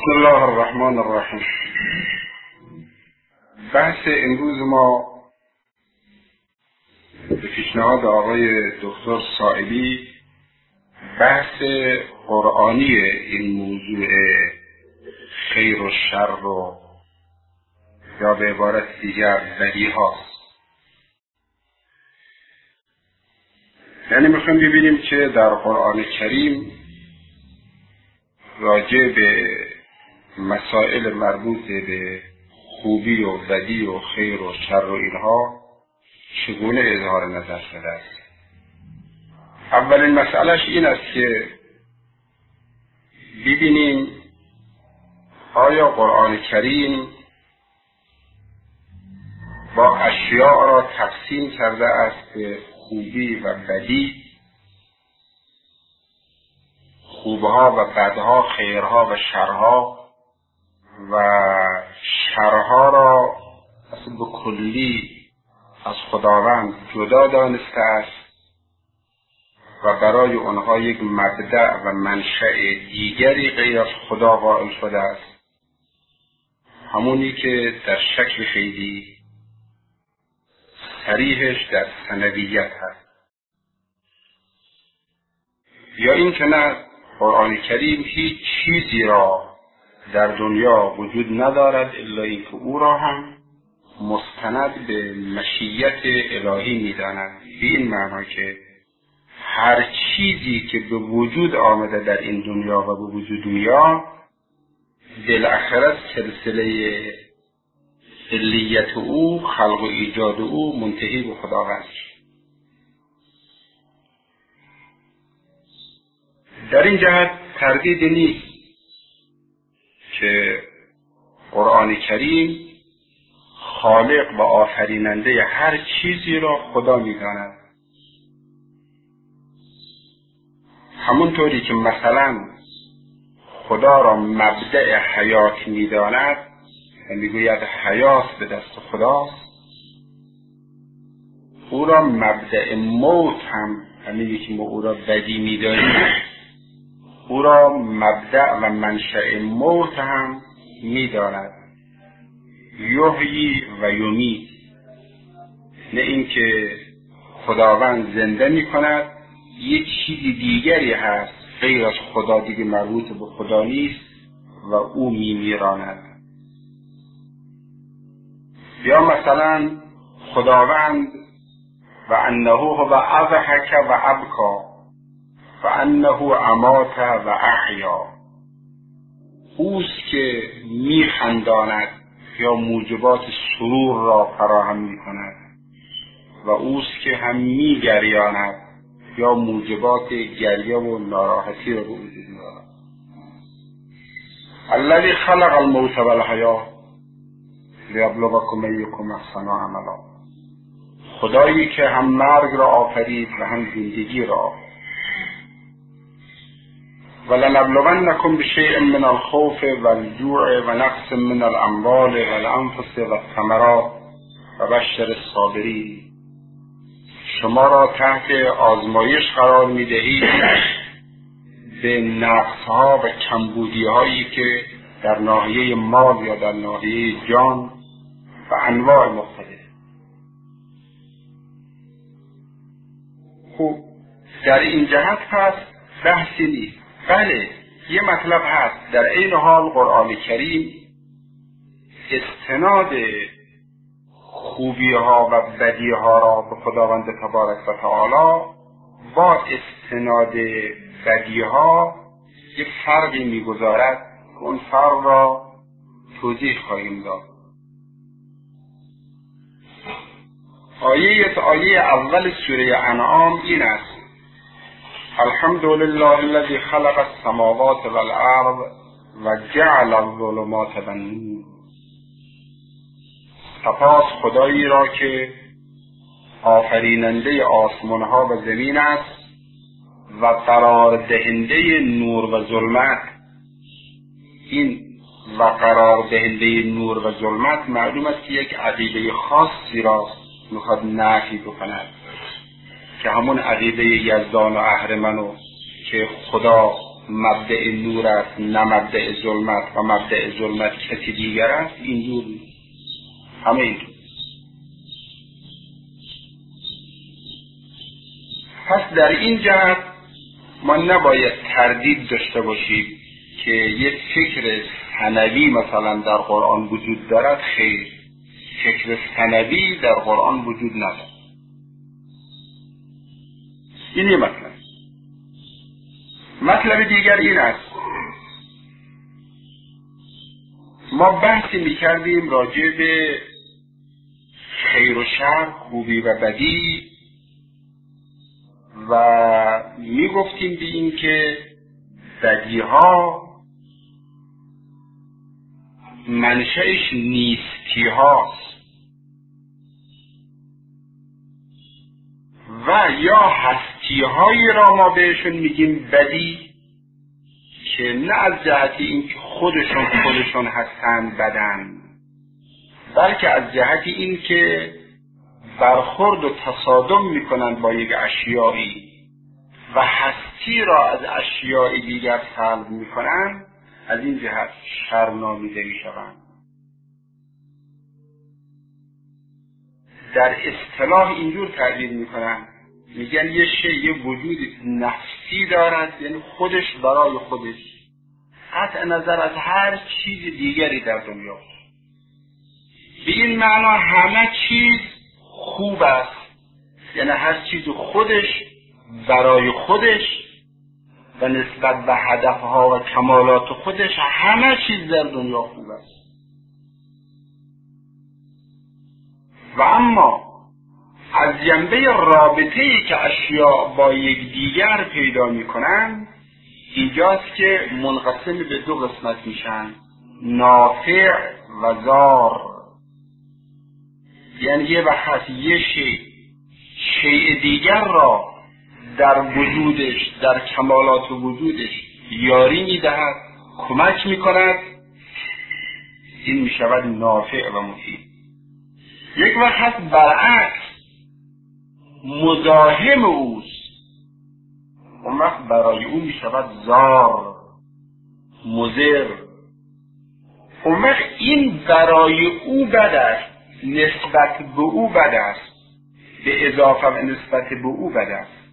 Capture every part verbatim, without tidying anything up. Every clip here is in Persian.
بسم الله الرحمن الرحیم. بحث امروز ما به پیشنهاد آقای دکتر صائبی بحث قرآنی این موضوع خیر و شر و یا به عبارت دیگر بدیهی هاست. یعنی میخوایم ببینیم که در قرآن کریم راجع به مسائل مربوط به خوبی و بدی و خیر و شر و اینها چگونه اظهار نظر شده است. اولین مسئلهش این است که ببینیم آیا قرآن کریم با اشیاء را تقسیم کرده است به خوبی و بدی، خوبها و بدها، خیرها و شرها، و شرها را اصلا به کلی از خداوند جدا دانسته است و برای آنها یک مبدأ و منشأ دیگری غیر از خدا قائل شده است، همونی که در شکل خیلی صریحش در ثنویت هست. یا این که نه، قرآن کریم هیچ چیزی را در دنیا وجود ندارد الا اینکه او را هم مستند به مشیت الهی می‌داند، به این معنا که هر چیزی که به وجود آمده در این دنیا و به وجود میاد بالاخره سلسله علیت او، خلق و ایجاد او منتهی به خداوند. در این جهت تردید نیست که قرآن کریم خالق و آفریننده هر چیزی را خدا می‌داند. همونطوری که مثلا خدا را مبدأ حیات می‌داند و می‌گوید حیات به دست خداست، او را مبدأ موت هم، همینی که ما او را بدی می‌دانیم، او را مبدأ و منشأ موت هم می‌داند. یحیی و یمیت، نه اینکه خداوند زنده می‌کند، یک چیزی دیگری هست غیر از خدا دیگه مربوط به خدا نیست و او می‌میراند. یا مثلا خداوند و انه هو اضحک و ابکا و انه امات و احیا، اوست که میخنداند یا موجبات سرور را فراهم میکند و اوست که هم میگریاند یا موجبات گریه و ناراحتی را به وجود میآورد. الذی خلق الموت والحیات لیبلوکم ایکم احسن عملا، خدایی که هم مرگ را آفرید و هم زندگی را. ولنبلونکم بشیء من الخوف والجوع ونقص من الاموال والانفس والثمرات وبشر الصابرین، شما را تحت آزمایش قرار می‌دهید به نقص‌ها و کمبودی‌هایی که در ناحیه مال یا در ناحیه جان و انواع مختلف. خب در این جهت پس بحثی نیست. بله، یه مطلب هست، در این حال قرآن کریم استناد خوبی ها و بدی ها را به خداوند تبارک و تعالی با استناد بدی ها یه فرقی میگذارد که اون فرق را توضیح خواهیم داد. آیه آیه اول سوره انعام این است: الحمد لله الذي خلق السماوات والارض و جعل الظلمات والنور، سپاس خدایی را که آفریننده آسمان ها و زمین است و قرار دهنده نور و ظلمت. این و قرار دهنده نور و ظلمت معلوم است که یک عقیده خاصی را میخواد نفی بکند، که همون عقیده یزدان و اهرمنو که خدا مبدأ نور است نه مبدأ ظلمت و مبدأ ظلمت کسی دیگر است، اینجور همه اینجور. پس در این جهت ما نباید تردید داشته باشیم که یک فکر ثنوی مثلا در قرآن وجود دارد. خیر، فکر ثنوی در قرآن وجود ندارد. این یه مطلب. مطلب دیگر این است، ما بحثی میکردیم راجع به خیر و شر، خوبی و بدی، و میگفتیم به این که بدی ها منشأش نیستی هاست و یا هستی هایی را ما بهشون میگیم بدی که نه از جهت این که خودشون خودشون هستند بدن، بلکه از جهت این که برخورد و تصادم میکنند با یک اشیایی و هستی را از اشیاء دیگر سلب میکنند، از این جهت شر نامیده میشوند. در اصطلاح اینجور تعبیر میکنن، میگن یه شی یه وجود نفسی دارد، یعنی خودش برای خودش، قطع نظر از هر چیز دیگری در دنیا. به این معنا همه چیز خوب است، یعنی هر چیز خودش برای خودش و نسبت به هدفها و کمالات خودش، همه چیز در دنیا خوب است. و اما از جنبه رابطه‌ای که اشیاء با یک دیگر پیدا می‌کنند، اینجاست که منقسم به دو قسمت میشن، نافع و ضار. یعنی یه وقت یه شی شیء دیگر را در وجودش، در کمالات وجودش یاری می‌دهد، کمک می‌کند، این می‌شود نافع و مفید. یک وقت برعکس مزاحم اوست، اون وقت برای او می شود ضار، مضر. اون وقت این برای او بد است، نسبت به او بد است، به اضافه و نسبت به او بد است.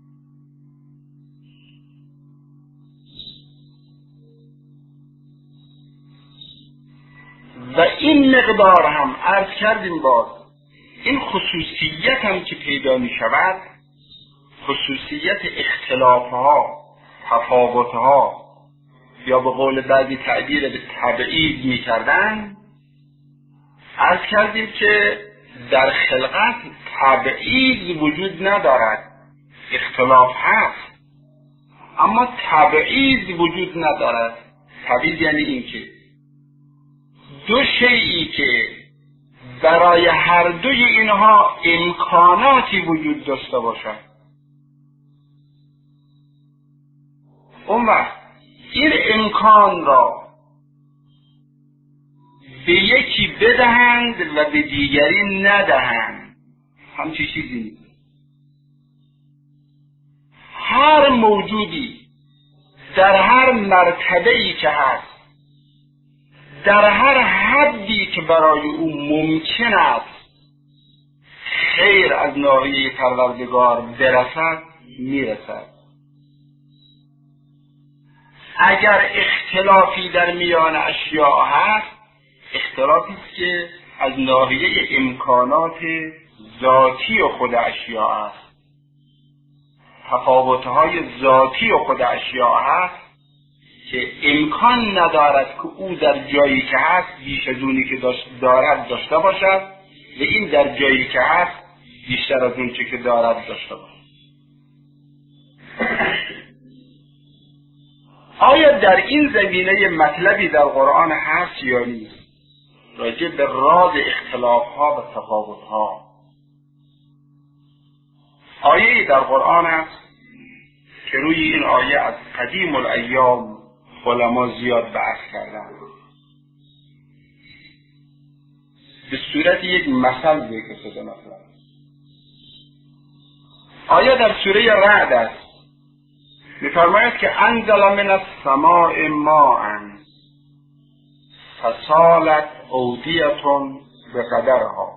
و این مقدار هم عرض کردیم باز، این خصوصیت هم که پیدا می شود، خصوصیت اختلافها، تفاوتها، یا به قول بعضی تعبیر به تبعید می کردن، عرض کردیم که در خلقت تبعید وجود ندارد، اختلاف هست اما تبعید وجود ندارد. تبعید یعنی این که دو شیئی که برای هر دوی اینها امکاناتی وجود داشته باشد، اون وقت این امکان را به یکی بدهند و به دیگری ندهند، همچی چیزی نیست. هر موجودی در هر مرتبه‌ای که هست، در هر حدی که برای او ممکن است خیر از ناحیه پروردگار برسد، میرسد. اگر اختلافی در میان اشیاء هست، اختلافی است که از ناحیه امکانات ذاتی خود اشیاء است، تفاوت‌های ذاتی خود اشیاء هست که امکان ندارد که او در جایی که هست بیش از اونی که دارد داشته باشد و این در جایی که هست بیشتر از اون چه که دارد داشته باشد. آیا در این زمینه مطلبی در قرآن هست یا نیست راجع به راز اختلاف‌ها و تفاوت‌ها؟ آیه‌ای در قرآن است که روی این آیه از قدیم الایام علما زیاد بحث کردن. به صورت یک مثل ذکر شده. مثلا آیه در سوره رعد است، می‌فرماید که انزل من السماء ماء فسالت اودیة بقدرها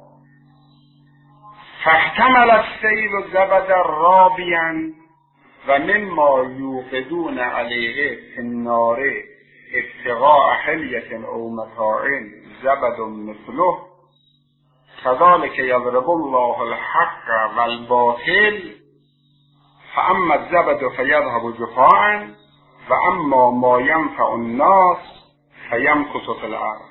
فاحتمل السیل زبدا رابیا و مما یوقدون علیه فی النار ابتغاء حلیة او متاع زبد مثله كذلك يضرب الله الحق والباطل فاما الزبد فيذهب جفاء واما ما ينفع الناس فيمكث في الارض.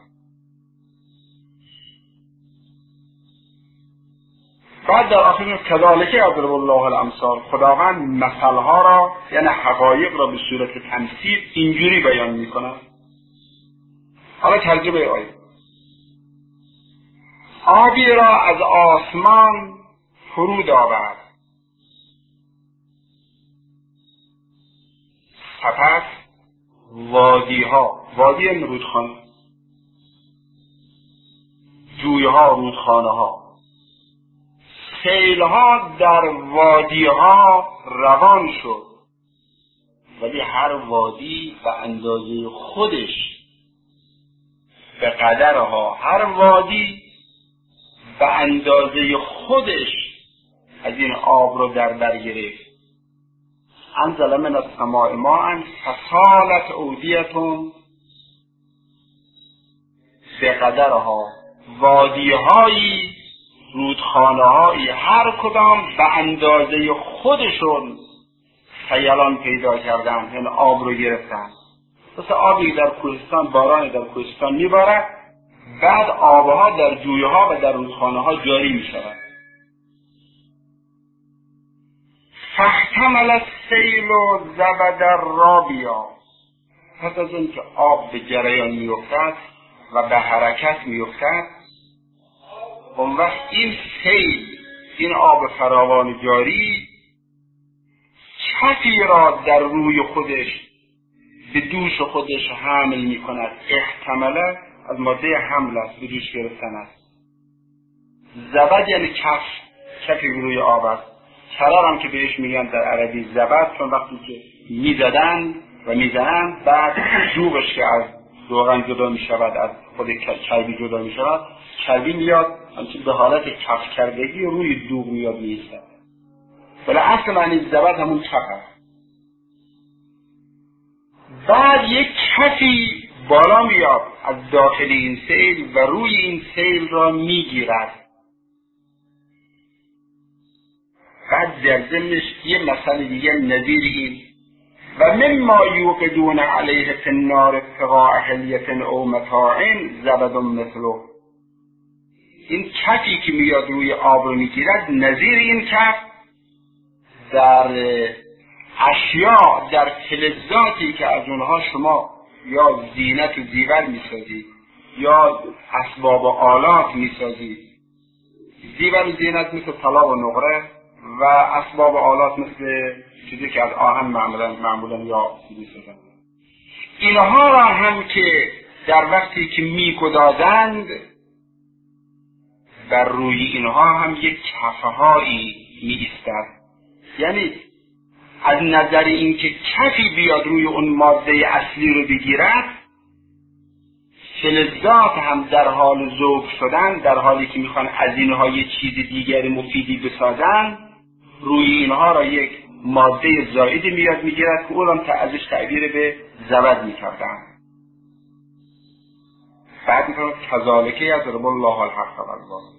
بعد در آخر کذالک یضرب الله الامثال، خداوند مثلها را یعنی حقایق را به صورت تمثیل اینجوری بیان می‌کند. حالا ترجمه آیه: آبی را از آسمان فرود آورد، سپس وادی‌ها، وادی یعنی رودخانه، جوی‌ها، رودخانه‌ها، سیل‌ها در وادی‌ها روان شد، ولی هر وادی به اندازه خودش، به قدرها، هر وادی به اندازه خودش از این آب رو در بر گرفت. انزل من السماء ماء فسالت اودیة بقدرها، وادی‌هایی، رودخانه‌هایی، هر کدام به اندازه خودشون سیلان پیدا کردن، یعنی آب رو گرفتن. مثل آبی در کوهستان، بارانی در کوهستان میبارد، بعد آبها در جویه‌ها و در رودخانه‌ها جاری میشود. فاحتمل السیل زبد الرابیا، پس از اون که آب به جریان میافتد و به حرکت میافتد، اون وقت این سیل، این آب فراوان جاری، کفی را در روی خودش، به دوش خودش حمل می کند. احتمله از ماده حمل است، به دوش گرفتن است. زبد یعنی کف، کفی روی آب است. کرار هم که بهش میگن در عربی زبد، چون وقتی که میزدن و میزنن بعد جوبش که از روغن جدا می شود، از خود چربی جدا می شود، چربی میاد همچنین به حالت کف کردگی روی دوغ میاد میسته. ولی اصل معنی زبد همون کف است. بعد یک کفی بالا میاد از داخل این سیل و روی این سیل را میگیرد. بعد در ضمنش یه مسئله دیگه نظیر این: و مما یوقدون علیه فی النار ابتغاء حلیة او متاع زبد مثله. این کفی که میاد روی آب رو میگیرد، نظیر این کف در اشیاء، در فلزاتی که از اونها شما یا زینت و زیور میسازید یا اسباب و آلات میسازید. زیور و زینت مثل طلا و نقره و اسباب و آلات مثل چیزی که از آهن معمولا معمولا یا میسازند. اینها را هم که در وقتی که میگدازند، بر روی اینها هم یک کفهایی میایستد. یعنی از نظر این که کفی بیاد روی اون ماده اصلی رو بگیرد، فلزات هم در حال ذوب شدن، در حالی که میخوان از اینها یک چیز دیگر مفیدی بسازن، روی اینها را یک ماده زائدی میاد میگیرد که اون هم ازش تعبیر به زبد میکردن. بعد میکنم کذالک یضرب الله الحق والباطل.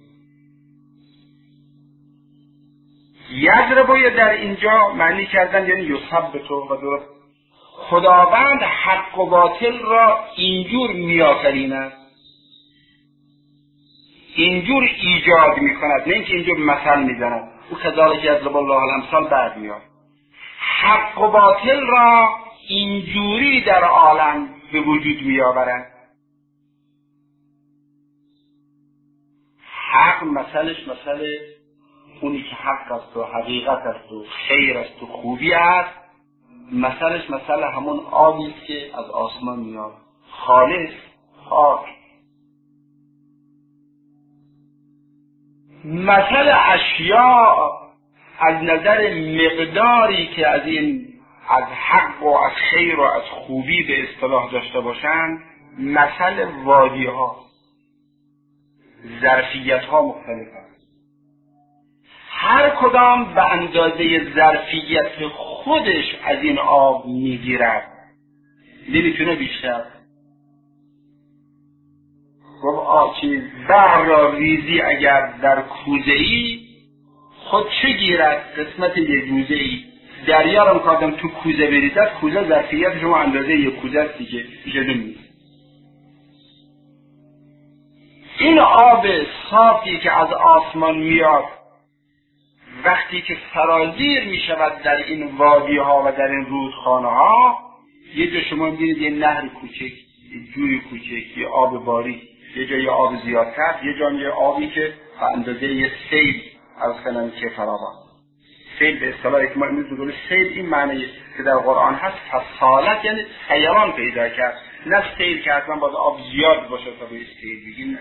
یضرب در اینجا معنی کردن یعنی یثبت و درست. خداوند حق و باطل را اینجور میآفریند، اینجور ایجاد میکند، نه اینکه اینجور مثل میزند. او کذالک یضرب الله الامثال بعد میاد. حق و باطل را اینجوری در عالم به وجود میآورد. حق مثلش مثل اونی که حق است و حقیقت است و خیر است و خوبی است، مثلش مثل همون آبی است که از آسمان میاد، خالص، پاک. مثل اشیاء از نظر مقداری که از این از حق و از خیر و از خوبی به اصطلاح داشته باشند، مثل وادی ها، ظرفیت ها مختلف است. هر کدام به اندازه ظرفیت خودش از این آب میگیرد، نمیتونه بیشتر. خب آچی بحر را ریزی اگر در کوزه‌ای، خود چه گیرد؟ قسمت یک روزه‌ای. دریا را کادم تو کوزه بریزد، کوزه ظرفیت شما اندازه یک کوزه است دیگه، میشه نیست. این آب صافی که از آسمان میاد وقتی که سرازیر می شود در این وادی ها و در این رودخانه ها، یه جا شما می‌بینید یه نهر کوچک، یه جوی کوچک، یه آب باریک، یه جا یه آب زیادتر، یه جا یه آبی که به اندازه یه سیل از خلال که فراوان. سیل به اصطلاحی که ما امروز بگویم سیل، این معنی که در قرآن هست فصالت، یعنی سیران پیدا کرد، نه سیل که اصلا باید آب زیاد باشه تا به سیل بگیم.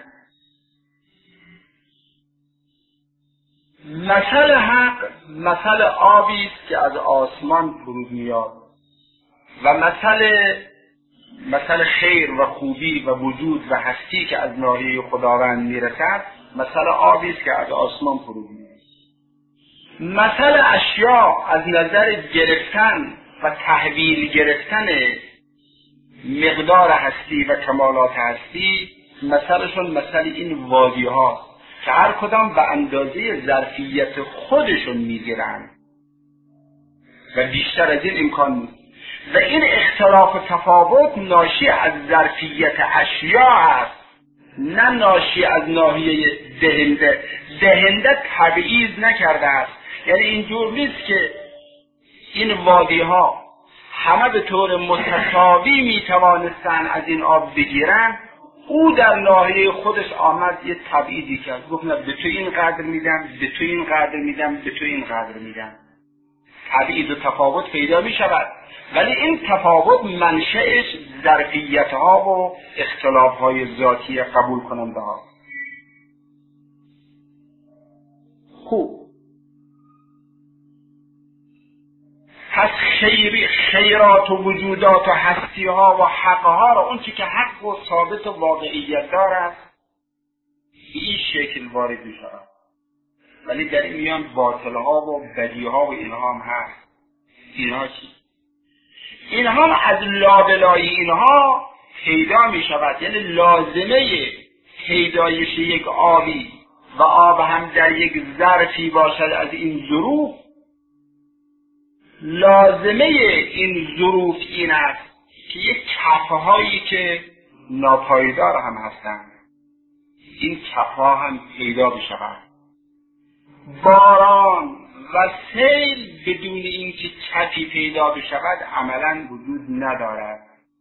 مثل حق مثل آبی است که از آسمان فرود میاد و مثل مثل خیر و خوبی و وجود و هستی که از ناحیه خداوند میرسد، مثل آبی است که از آسمان فرود میاد. مثل اشیا از نظر گرفتن و تحویل گرفتن مقدار هستی و کمالات هستی، مثلشون مثل این وادی ها که هر کدام به اندازه ظرفیت خودشون میگیرن و بیشتر از این امکان نیست. و این اختلاف و تفاوت ناشی از ظرفیت اشیا است، نه ناشی از ناحیه دهنده. دهنده تبعیض نکرده است، یعنی اینجور نیست که این وادی ها همه به طور متساوی میتوانستن از این آب بگیرن. او در ناحیه خودش آمد یه تبعیضی کرد، گفت نه به تو این قدر میدم، به تو این قدر میدم، به تو این قدر میدم. تبعیض و تفاوت پیدا می شود، ولی این تفاوت منشأش ظرفیت ها و اختلاف های ذاتی قبول کننده ها. خوب، پس خیری خیرات و وجودات و هستی ها و حق ها را، اون چی که حق و ثابت و واقعیت دارد، به این شکل وارد می شود. ولی در این میان باطل ها و بدی ها و اینها هم هست. اینها چی؟ اینها از لابلای اینها پیدا می شود، یعنی لازمه پیدایش یک آبی و آب هم در یک ظرفی باشد از این ظروف. لازمه این ظروف این است که یک کفهایی که ناپایدار هم هستند، این کفها هم پیدا بشود. باران و سیل بدون اینکه کفی پیدا بشود عملاً وجود ندارد.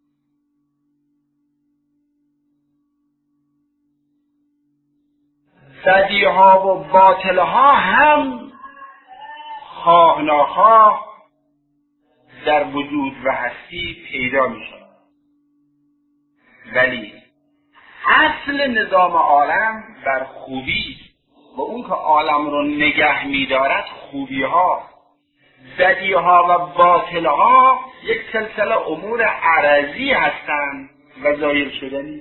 بدیها و باطلها هم خواه ناخواه در وجود و هستی پیدا می شود. ولی اصل نظام عالم بر خوبی و اون که عالم رو نگه می دارد خوبی ها. بدی ها و باطل ها یک سلسله امور عرضی هستند و زایل شدنی.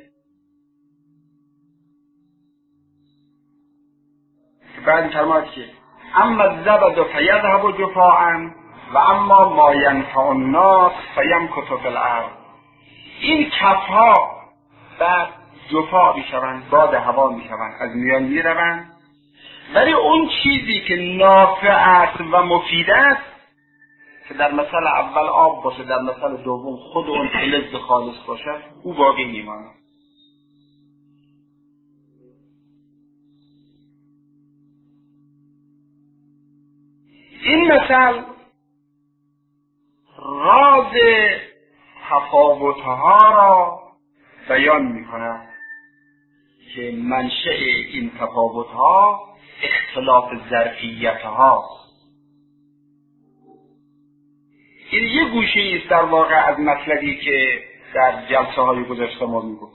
بعد کلمات که اما الزبد فیذهب جفاء و اما ما ینفع الناس فیمکث فی الارض. این کفها بعد جفا میشوند، باد هوا میشوند، از میان میروند. ولی اون چیزی که نافع است و مفید است که در مثل اول آب باشه، در مثل دوم خود اون فلز خالص باشه، او باقی میماند. این مثل راز تفاوتها را بیان میکند که منشأ این تفاوتها اختلاف ظرفیتها. این یه گوشه ایست در واقع از مطلبی که در جلسه های گذشته ما میگفت.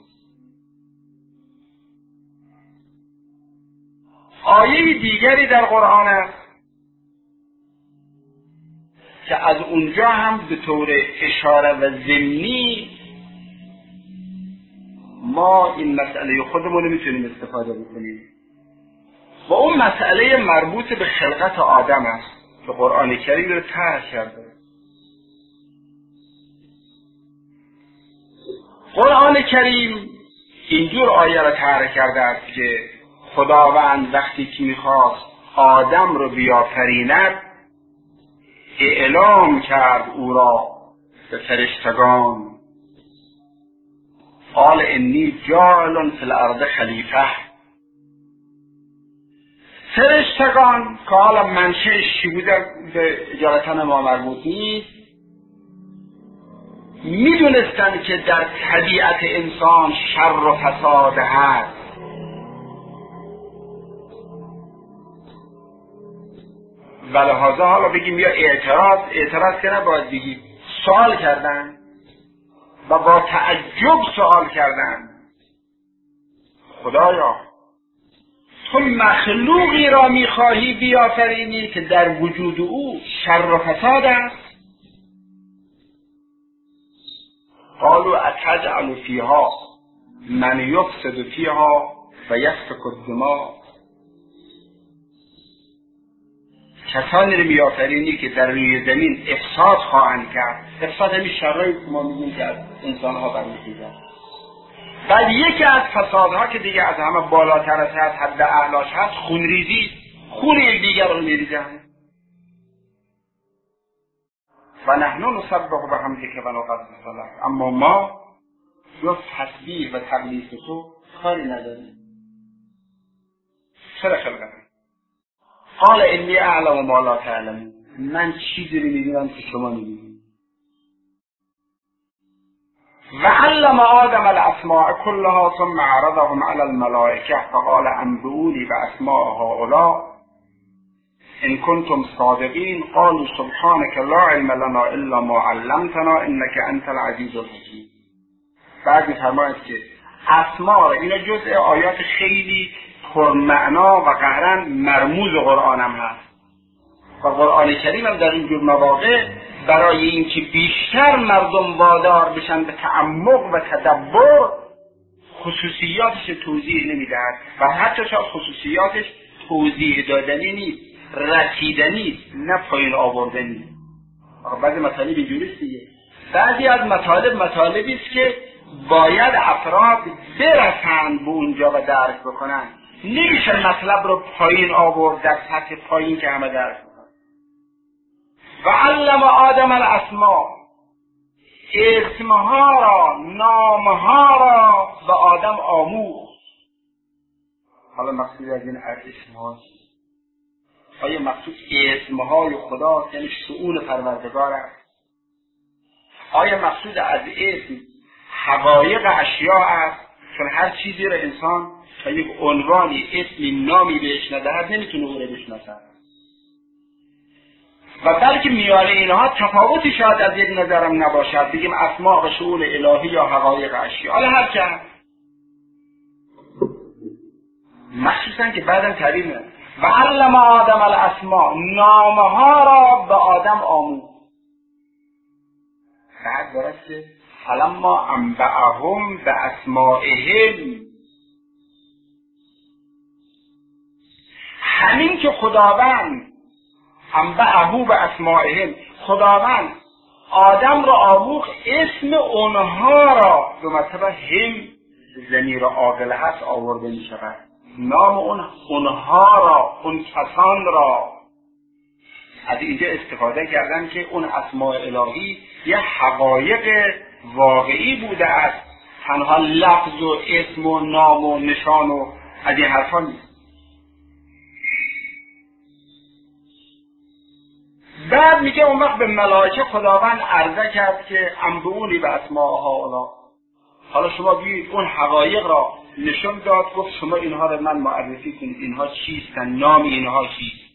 آیه دیگری در قرآن است که از اونجا هم به طور اشاره و ضمنی ما این مسئله خودمون رو میتونیم استفاده بکنیم. و اون مسئله مربوط به خلقت آدم است که قرآن کریم رو طرح کرده. قرآن کریم اینجور آیه را طرح کرده است که خداوند وقتی که میخواست آدم رو بیافریند اعلام کرد او را به فرشتگان قال انی جاعل فی الارض خلیفه. فرشتگان که حالا منشأش چی بوده به اجالتا ما مربوط نیست، میدونستن که در طبیعت انسان شر و فساد هست. ولهذا حالا بگیم یا اعتراض اعتراض که نباید بگیم، سوال کردن و با تعجب سوال کردن خدایا تو مخلوقی را میخواهی بیافرینی که در وجود او شر و فساد است؟ قالوا اتجعل فیها من یفسد فیها و یسفک الدماء. کسانی رو میآفرینی که در روی زمین افساد خواهند کرد. افساد همین شرایی که ما میگیم که از انسانها برمیخیزد. بعد یکی از فسادها که دیگه از همه بالاتر از حد اعلاش هست خونریزی، خون دیگر رو میریزند. و نحن نسبح بحمدک و نقدس لک، اما ما جز تسبیح و تقدیس تو کاری نداریم. چرا خلقت؟ قال انی اعلم ما لا تعلمون، من چیزی رو میدونم که شما نمیدونید. و علم آدم الاسماء كلها ثم عرضهم على الملائکه فقال انبئونی باسماء هؤلاء ان کنتم صادقین قالوا سبحانك لا علم لنا الا ما علمتنا انك انت العزیز الحکیم. بعد می‌فرماید که اسماء اینا جزء آیات خیلی پرمعنا و قهرن مرموز قرآن هم هست و قرآن کریم هم در اینجور مواقع برای اینکه بیشتر مردم وادار بشن به تعمق و تدبر خصوصیاتش توضیح نمیدهد و حتی شاید خصوصیاتش توضیح دادنی نیست، رسیدنی است، نه پایین آوردنی. بعضی مطالب اینجوریست دیگه. بعضی از مطالب مطالبی است که باید افراد برسند به اونجا و درک بکنن. نمیشه مطلب رو پایین آورد در سطح پایین که همه درک بکنن. و علم آدم الاسماء، اسمها را، نامها را به آدم آموخت. حالا مقصود از این اسمها آیا مقصود اسمهای خدا یعنی شؤون پروردگار است؟ آیا مقصود از اسم حقایق اشیاء است؟ چون هر چیزی را انسان تا یک عنوانی اسمی نامی بهش ندهد نمیتونه او را بشناسد. و بلکه میان اینها تفاوتی شاید از یک نظرم نباشد، بگیم اسماء و شؤون الهی یا حقایق اشیاء. حالا هر چند مخصوصا که بعدم تعبیر نه. و علم آدم الاسماء، نامها را به آدم آموخت. بعد درسته فلما انبأهم باسمائهم، همین که خداوند انبأه باسمائهم، خداوند آدم را آموخت اسم اونها را، دو مرتبه هم ضمیر عاقل هست آورده می شود، نام اون اونها را، اون کسان را. از اینجا استفاده کردن که اون اسماء الهی یه حقایق واقعی بوده است، تنها لفظ و اسم و نام و نشان و از این حرفا نیست. بعد میگه اون وقت به ملائکه خداوند عرضه کرد که انبئونی به اسماء هؤلاء، حالا شما بیایید اون حقایق را نشون داد، گفت شما اینها را من معرفی کنید، اینها چیستن، نام اینها چیست،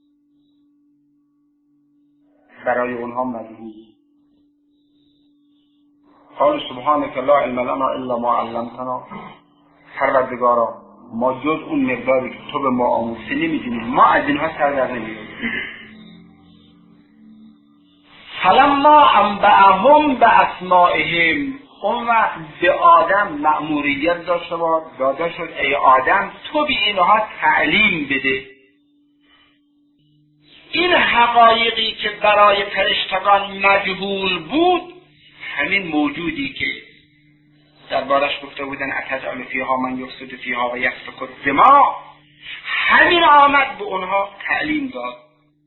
برای اونها مجهول. قال سبحانك لا علم لنا الا ما علمتنا، پروردگارا ما جز اون مقداری که تو به ما آموختی نمیدونیم، ما از اینها سر در نمیاریم. فلما انبأهم باسمائهم، اون وقت به آدم مأموریت داشته بود داده شد ای آدم تو به اینها تعلیم بده. این حقایقی که برای فرشتگان مجهول بود، همین موجودی که دربارش گفته بودن اتجعل فیها من یفسد فیها و یسفک الدماء، همین آمد به اونها تعلیم داد.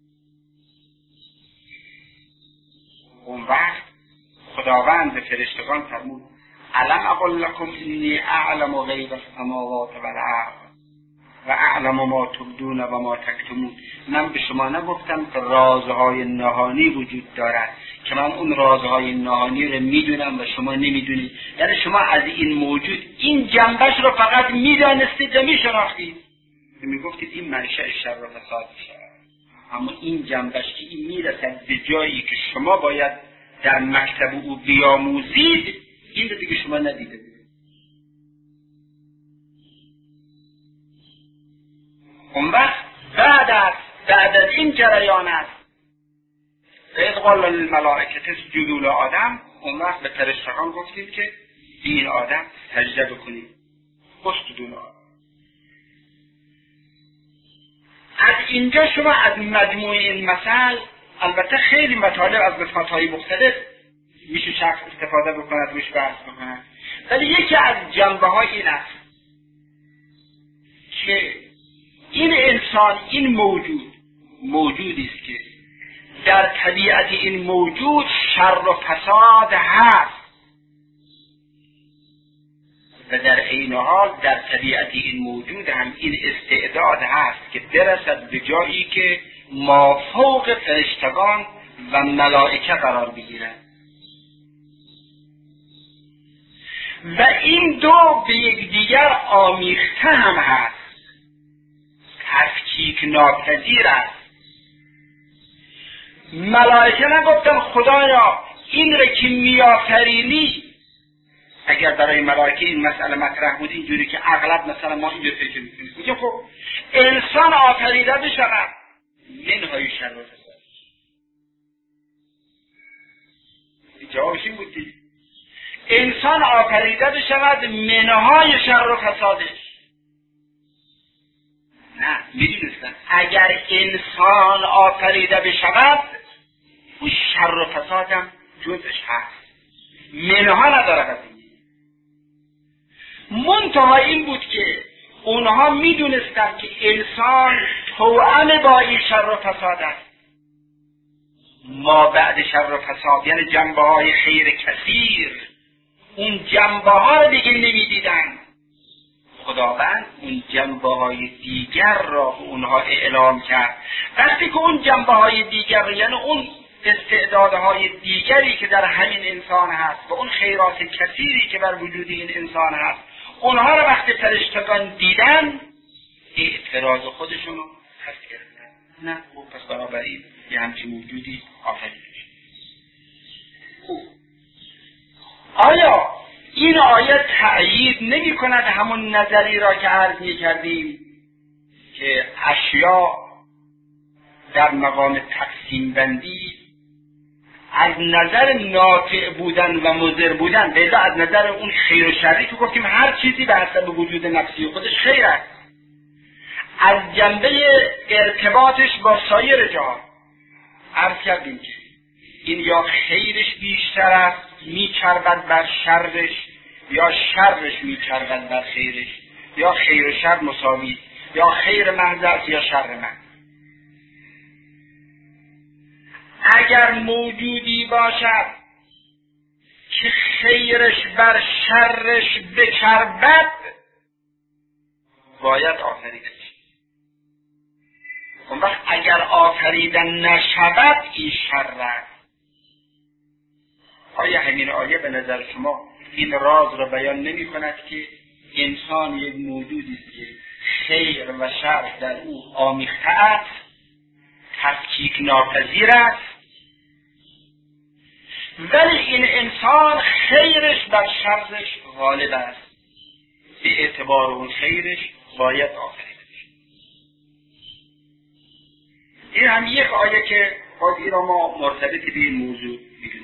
اون وقت خداوند به فرشتگان فرمود الم اقل لکم انی اعلم غیب السماوات والارض و اعلم ما تبدون و ما تکتمون. من به شما نگفتم که رازهای نهانی وجود دارد که من اون رازهای نهانی رو میدونم و شما نمیدونید؟ یعنی شما از این موجود این جنبش رو فقط میدانستید و میشناختید، میگفتید این منشأ شر و فساد میشه، اما این جنبش که این میرسد به جایی که شما باید در مکتب او بیاموزید، این رو دیگه شما ندیده بود. اون وقت بعد از بعد از این جریان است اذ قال للملائکه اسجدوا لآدم، اون وقت به فرشتگان گفتیم که این آدم سجده بکنید، اسجدوا لآدم. از اینجا شما از مجموع این مثل، البته خیلی مطالب از قسمت‌های مختلف میشه شخص استفاده بکند روش بحث بکند، ولی یکی از جنبه‌های این است که این انسان، این موجود موجودی است که در طبیعت این موجود شر و فساد هست و در عین حال در طبیعت این موجود هم این استعداد هست که برسد به جایی که مافوق فرشتگان و ملائکه قرار بگیرد و این دو به یکدیگر آمیخته هم هست، تفکیک ناپذیر است. ملائکه نگفتن خدایا این را که میآفرینی، اگر برای ملائکه این مسئله مطرح بود اینجوری که اغلب مثلا ما اینجور فکر میکنیم، میگه خب انسان آفریده بشود منهای شر و فساد. جوابش این بود دید. انسان آفریده بشود منهای شر و فسادش. نه، میدونستن اگر انسان آفریده بشود اون شر و فسادم جزش هست، منها نداره قضیه. منتها این بود که اونها میدونستن که انسان توأم با این شر و فساد است. ما بعد شر و فساد یعنی جنبه های خیر کثیر، اون جنبه ها رو دیگه نمیدیدن. خداوند اون جنبه های دیگر را به اونها اعلام کرد. وقتی که اون جنبه های دیگر، یعنی اون استعدادهای دیگری که در همین انسان هست و اون خیرات کثیری که بر وجود این انسان هست، اونها را وقتی فرشتگان دیدن اعتراض خودشون رو پس کردن. نه او پس بنابراین یه همچین موجودی آفریده شد. آیا این آیه تأیید نمی کند همون نظری را که عرض می کردیم که اشیا در مقام تقسیم بندی از نظر نافع بودن و مضر بودن، به از نظر اون خیر و شری که گفتیم هر چیزی به حسب وجود نفسی خودش خیر است، از جنبه ارتباطش با سایر جهان عرض کردیم که این یا خیرش بیشتر است میچربد بر شرش، یا شرش میچربد بر خیرش، یا خیر و شر مساوی، یا خیر محض است یا شر محض. اگر موجودی باشد که خیرش بر شرش بچربد باید آفریده شد. اون وقت اگر آفریدن نشود این شر است. آیا همین آیه به نظر شما این راز را بیان نمی کند که انسان یک موجودی است که خیر و شر در او آمیخته است، تفکیک ناپذیر است، ولی این انسان خیرش بر شرش غالب است، به اعتبار اون خیرش باید آفریده بشه. این هم یک آیه که باید این را ما مرتبط به این موضوع بگیریم.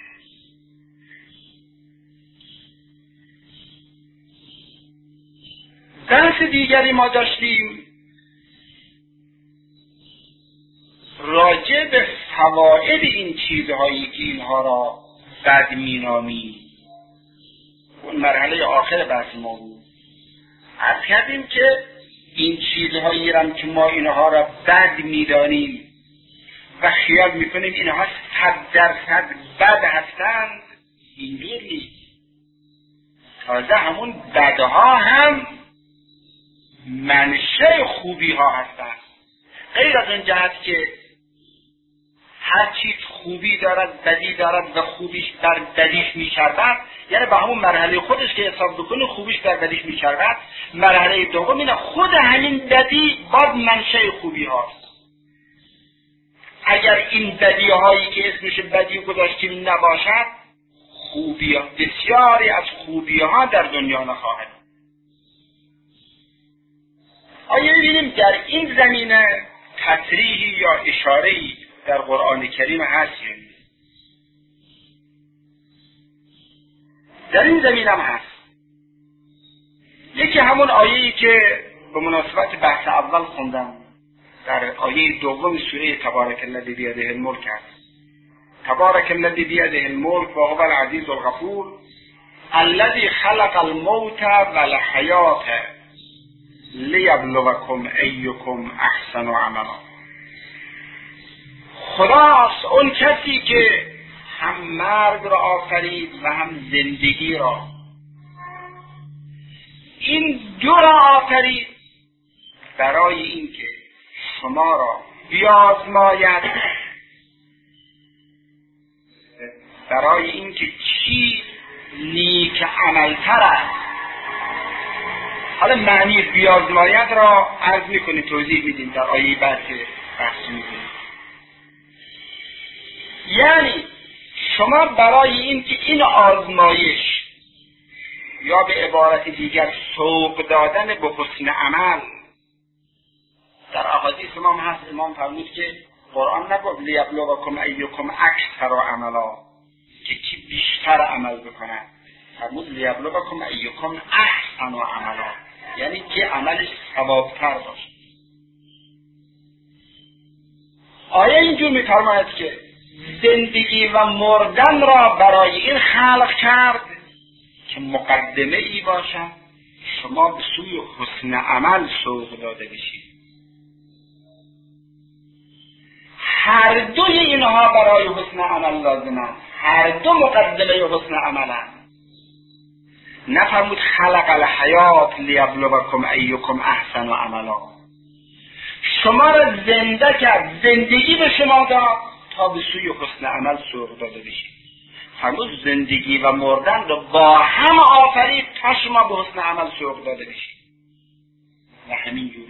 بحث دیگری ما داشتیم راجع به فواید این چیزهایی که اینها را بد مینامی. اون مرحله آخر بحث ما بود. عرض کردیم که این چیزهایی را که ما اینها را بد میدانیم و خیال میکنیم اینها صد درصد بد هستند، اینجور نیست. تازه همون بدها هم منشأ خوبی ها هستند. غیر از این جهت که هر چیز خوبی دارد بدی دارد و خوبیش بر بدیش میشربد، یعنی به همون مرحله خودش که حساب بکنه خوبیش بر بدیش میشربد. مرحله دوم اینه خود همین بدی باز منشأ خوبی هاست. اگر این بدی هایی که اسمش بدی گذاشتیم نباشد، خوبی ها بسیاری از خوبی ها در دنیا نخواهد. آیا ببینیم در این زمینه تصریحی یا اشاره‌ای در قرآن کریم هست؟ در این زمینه هم هست. یکی همون آیه‌ای که به مناسبت بحث اول خوندم در آیه دوم سوره تبارک الذی بیده الملک است. تبارک الذی بیده الملک و هو العزیز الغفور الذی خلق الموت والحیات لیبلوکم ایکم احسن عملا. خداست اون کسی که هم مرگ را آفرید و هم زندگی را. این دو را آفرید برای اینکه شما را بیازماید، برای اینکه چی نیک عملتر است. حالا معنی بیازماید را عرض میکنیم، توضیح میدیم در آیه بعد که بحث میکنیم. یعنی شما برای اینکه این آزمایش یا به عبارت دیگر سوق دادن به حسن عمل، در احادیث امام هست، امام فرمود که قرآن نگفت لیبلوکم ایکم اکثر عملا، که کی بیشتر عمل بکنه، فرمود لیبلوکم ایکم احسن عملا، یعنی که عملش ثوابتر باشه. آیه اینجور میفرماید که زندگی و مردن را برای این خلق کرد که مقدمه ای باشد شما به سوی حسن عمل سوق داده بشید. هر دوی اینها برای حسن عمل لازمند، هر دو مقدمه حسن عملند. نفرمود خلق الحیات لیبلوکم ایکم احسن عملا، شما را زنده کرد، زندگی به شما داد تا به سوی حسن عمل سوق داده بشید. فرمود زندگی و مردن را با هم آفرید تا شما به حسن عمل سوق داده بشید. و همین جوری.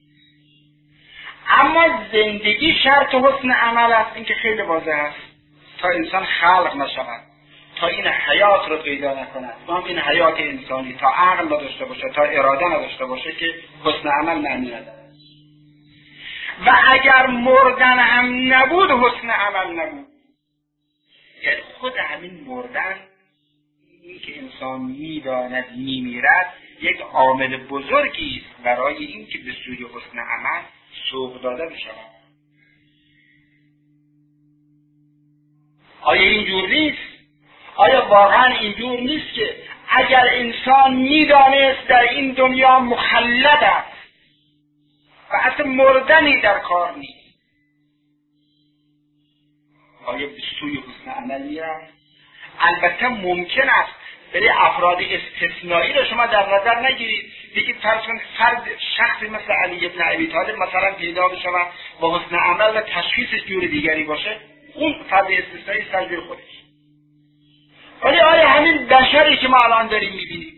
اما زندگی شرط حسن عمل است، این که خیلی واضح است. تا انسان خلق نشود، تا این حیات را پیدا نکند، و هم این حیات انسانی تا عقل نداشته باشه، تا اراده نداشته باشه، که حسن عمل معنی نداره. و اگر مردن هم نبود حسن عمل نبود. یعنی خود همین مردن، این که انسان میداند میمیرد، یک عامل بزرگی است برای این که به سوی حسن عمل سوق داده بشود. آیا اینجور نیست؟ آیا واقعا اینجور نیست که اگر انسان میدانست در این دنیا مخلد است و اصلا مردنی در کار نیست، آیا به سوی حسن عمل میرفت؟ البته ممکن است برای افراد استثنایی را شما در نظر نگیرید. بگید فرض کنید فرد شخصی مثل علی بن ابی طالب مثلا پیدا بشه و با حسن عمل و تشخیصش جور دیگری باشه، اون فرد استثنایی سر خودش. ولی آیا همین بشری که ما الان داریم میبینیم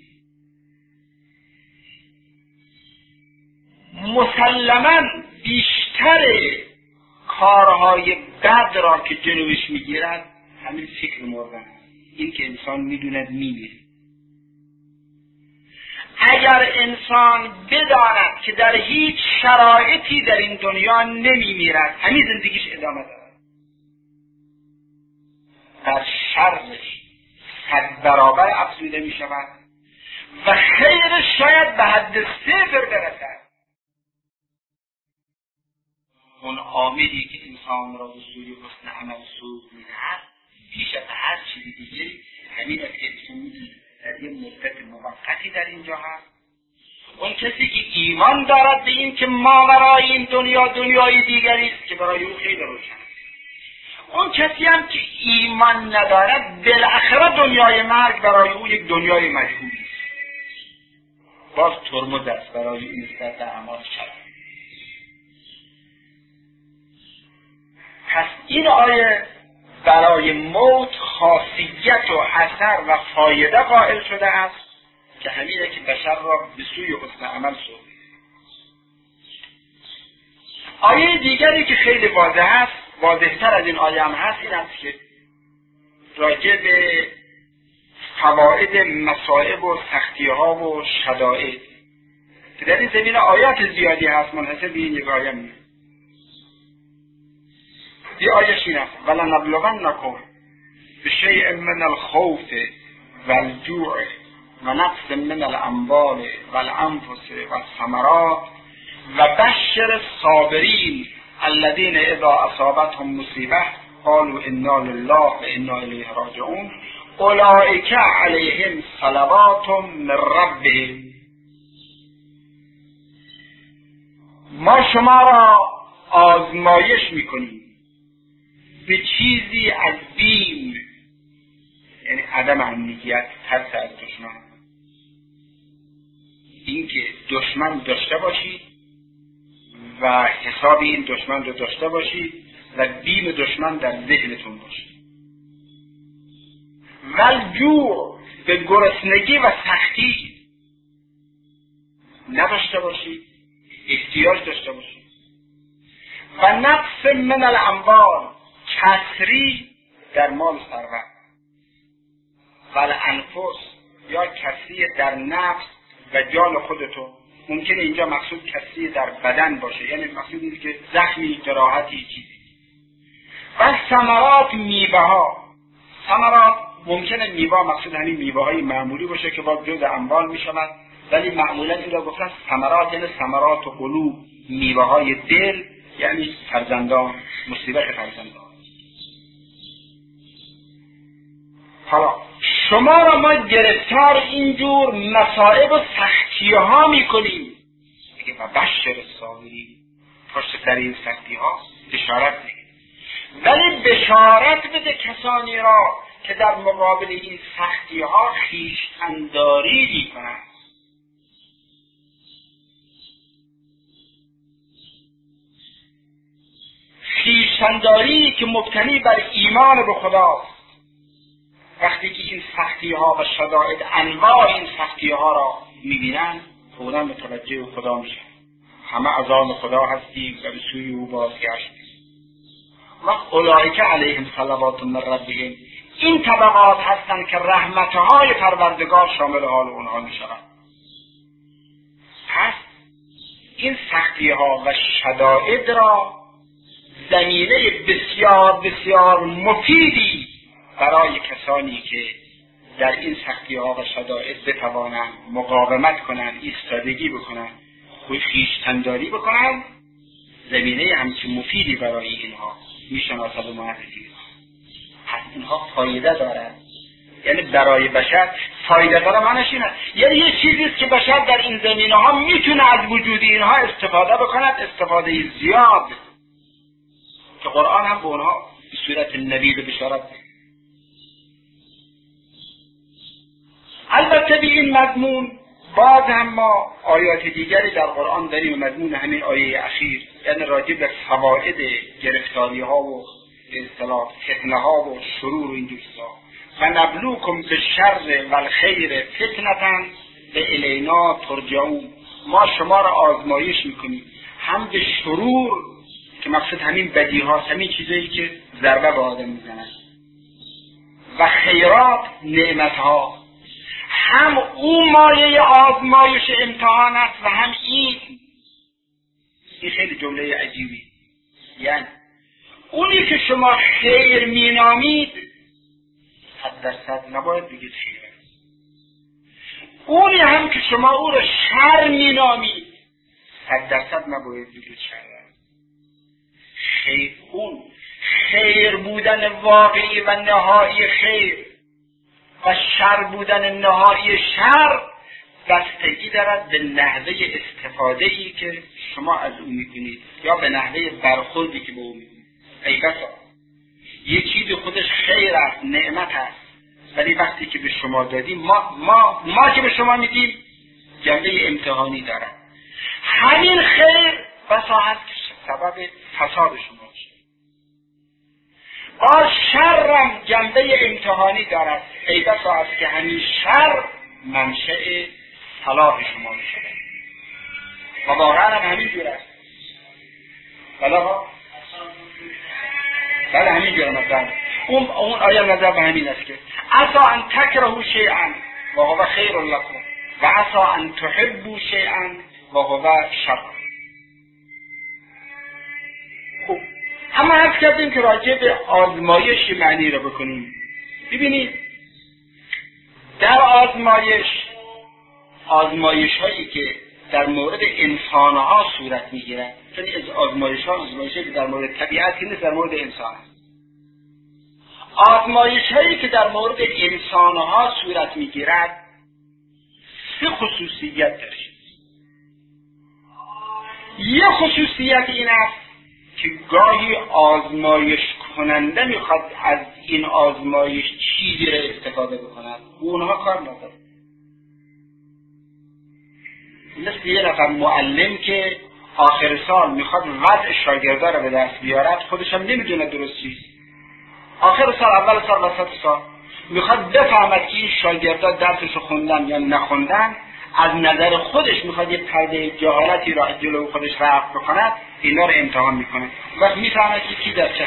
مسلماً بیشتر کارهای بد را که جلوش میگیرد همین فکر مردن، این که انسان میدوند میمیره. اگر انسان بداند که در هیچ شرایطی در این دنیا نمیمیرد، همین زندگیش ادامه دارد، شرش صد برابر افزوده می شود و خیرش شاید به حد صفر برسد. اون عاملی که انسان را به سوی حسن عمل سوق می‌دهد بیش از هر چیز دیگه همین است که سودی در یه مدت موقتی در اینجا هست. اون کسی که ایمان دارد به این که ماورای این دنیا دنیای دیگری است که برای او خیلی روشن. اون کسی هم که ایمان ندارد بالاخره دنیای مرگ برای او یک دنیای مجهولی است. باز ترمز است برای این نسبت اعمال شد. پس این آیه برای موت خاصیت و اثر و فایده قائل شده است که همینه که بشر را به سوی حسن عمل سوق. آیه دیگری که خیلی واضح است، واضح‌تر از این آیه هم هست، این است که راجع به فواید مصائب و سختی‌ها و شدائد که در این زمینه آیات زیادی هست، منحصر به این یک آیه نیست. یه آیه‌ش این است: ولنبلونکم بشیء من الخوف والجوع ونقص من الاموال والانفس والثمرات وبشر الصابرین الذین اذا اصابتهم مصیبه قالوا انا لله و انا الیه راجعون اولئک علیهم صلوات من ربهم. ما شما را آزمایش میکنیم به چیزی از بیم، یعنی عدم امنیت، ترس از دشمن، اینکه دشمن داشته باشید و حساب این دشمن رو داشته باشید و بیم دشمن در ذهنتون باشید. والجوع، به گرسنگی و سختی نداشته باشید، احتیاج داشته باشید. و نقص من الاموال، کسری در مال ثروت. و الانفس، یا کسری در نفس و جان خودتون. ممکنه اینجا مقصود کسری در بدن باشه، یعنی مقصود اینه که زخمی، جراحتی، چیزی. و ثمرات، میوه ها. ثمرات ممکنه میوه مقصود همین میوه های معمولی باشه که با جز اموال میشوند، ولی معمولا این را گفتن ثمرات یعنی ثمرات و قلوب، میوه های دل، یعنی فرزندان، مصیبت فرزندان. حالا شما را ما گرفتار اینجور مصائب و سختی ها میکنیم، میگه و بشر الصابرین، پشت سر این سختی ها بشارت بده، ولی بشارت بده کسانی را که در مقابل این سختی ها خویشتن‌داری میکنند. خویشتن‌داری که مبتنی بر ایمان به خداست. وقتی که این سختی ها و شدائد، انواع این سختی ها را میبینن، فوراً متوجه خدا میشن. همه از آن خدا هستیم و به سوی او بازگشتیم. و اولئک علیهم صلوات من ربهم، این طبقات هستند که رحمتهای پروردگار شامل حال اونها میشود. پس این سختی ها و شدائد را زمینه بسیار بسیار مفیدی برای کسانی که در این سختی ها و شدائد بتوانند مقاومت کنند، ایستادگی بکنند، خویشتن‌داری بکنند، زمینه همچین مفیدی برای اینها میشناسد و معرفی. پس اینها فایده دارند، یعنی برای بشر فایده داره. معنیش اینه یعنی یه چیزی است که بشر در این زمینه ها میتونه از وجود اینها استفاده بکند، استفاده زیاد، که قرآن هم به اونها به صورت نوید بشارت ده. البته به این مضمون باز هم ما آیات دیگری در قرآن داریم، مضمون همین آیه اخیر، یعنی راجع به فواید گرفتاری ها و به اصطلاح فتنه ها و شرور و این چیزا. و نبلوکم بالشر والخیر فتنة و الینا ترجعون، ما شما را آزمایش میکنیم هم به شرور که مقصد همین بدی ها، همین چیزایی که ضربه به آدم میزنن، و خیرات، نعمت ها. هم اون مایه آزمایش امتحان است و هم این. این خیلی جمله عجیبی. یعنی اونی که شما خیر مینامید صد درصد نباید بگید خیر است. اونی هم که شما او را شر مینامید صد درصد نباید بگید شر است. خیر، اون خیر بودن واقعی و نهایی خیر و شر بودن نهایی شر بستگی دارد به نحوه استفاده‌ای که شما از او می‌کنید یا به نحوه برخوردی که با او می‌کنید. ای بسا یه چیزی خودش خیر است، نعمت است، ولی وقتی که به شما دادیم ما ما ما که به شما میدیم جنبه امتحانی دارد. همین خیر بسا هست که سبب فساد شما میشه. آن شرم جنبه امتحانی دارد. ای بسا است که همین شر منشأ صلاح شما میشه و واقعا هم همین جور است. بله بله همین جور مثلا اون اون آیه نظر به همین است که عسا ان تکرهوا شیئا و هو خیر لكم و عسا ان تحبوا شیئا و هو شر. خب اما حرف کردیم که راجع به آزمایش معنی رو بکنیم. ببینید در آزمایش آزمایش هایی که در مورد انسان ها صورت میگیرد، چون از آزمایش ها آزمایش هایی که در مورد طبیعت نیست، در مورد انسان هست. آزمایش هایی که در مورد انسان ها صورت میگیرد سه خصوصیت داره. یک خصوصیت این است که گاهی آزمایش کننده میخواد از این آزمایش چیزی را استفاده بکند، اونها کار نداره. مثل یه نفر معلم که آخر سال میخواد وضع شاگرده را به دست بیارد، خودش هم نمیدونه درست چیست. آخر سال، اول سال، وسط سال میخواد بفهمد که این شاگرده درسش خوندن یا نخوندن، از نظر خودش میخواد یه پرده جهالتی را جلو خودش رفع بکند، اینا رو امتحان میکنه. وقت میفهمد که کی در چه.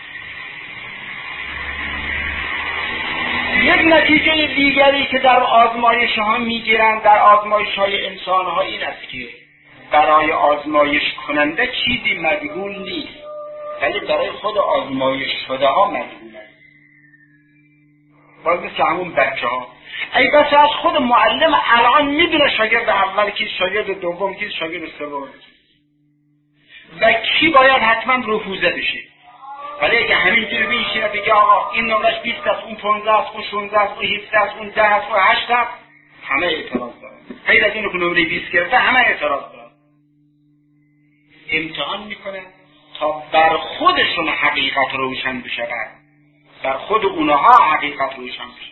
یک نتیجه دیگری که در آزمایش ها میگیرند، در آزمایش های انسان ها این است که برای آزمایش کننده چیزی مجهول نیست، ولی برای خود آزمایش شده ها مجهول است. باز مثل همون بچه ها، ای بس از خود معلم الان میدونه شاگرد اول کی، شاگرد دوم کی، شاگرد سوم و کی باید حتما رفوزه بشه. ولی اگه همینجوری بینشینه بگه آقا این نمرش بیست است، اون پانزده است، اون شانزده است، اون هفده است، اون ده است، اون هشت است، همه اعتراض دارن. غیر از اینو که نمره بیست گرفته همه اعتراض دارن. امتحان میکنه تا بر خودشون حقیقت روشن بشه، بر خود اونها حقیقت روشن بشه.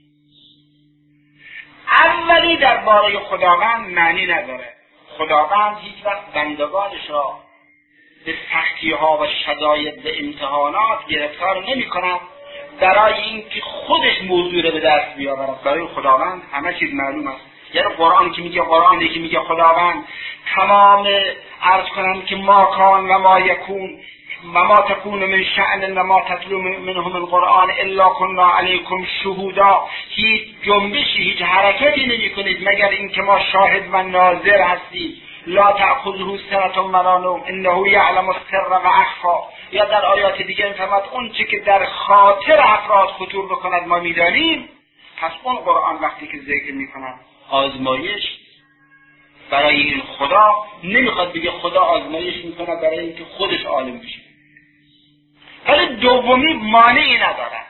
اولی درباره خداوند معنی نداره. خداوند هیچ وقت بندگانش را به سختی ها و شدائد و امتحانات گرفتار نمی کند برای اینکه خودش موضوع رو به دست بیاورد. برای خداوند همه چیز معلوم است. یعنی قرآن که میگه، قرآنی که میگه خداوند تمام عرض کنم که ما کان و ما یکون و ما تکون من شأن و ما تتلو منه من قرآن الا کنا علیکم شهودا، هیچ جنبشی هیچ حرکتی نمی کنید مگر اینکه ما شاهد و ناظر هستیم. لا تأخذه سنة ولا نوم انه یعلم السر و اخفا. یا در آیات دیگه میفرماد اون چه که در خاطر افراد خطور بکند ما میدانیم. پس اون قرآن وقتی که ذکر میکند آزمایش برای این خدا نمیخواد بگه خدا آزمایش میکنه برای اینکه خودش عالم بشه. ولی دومی مانعی ندارد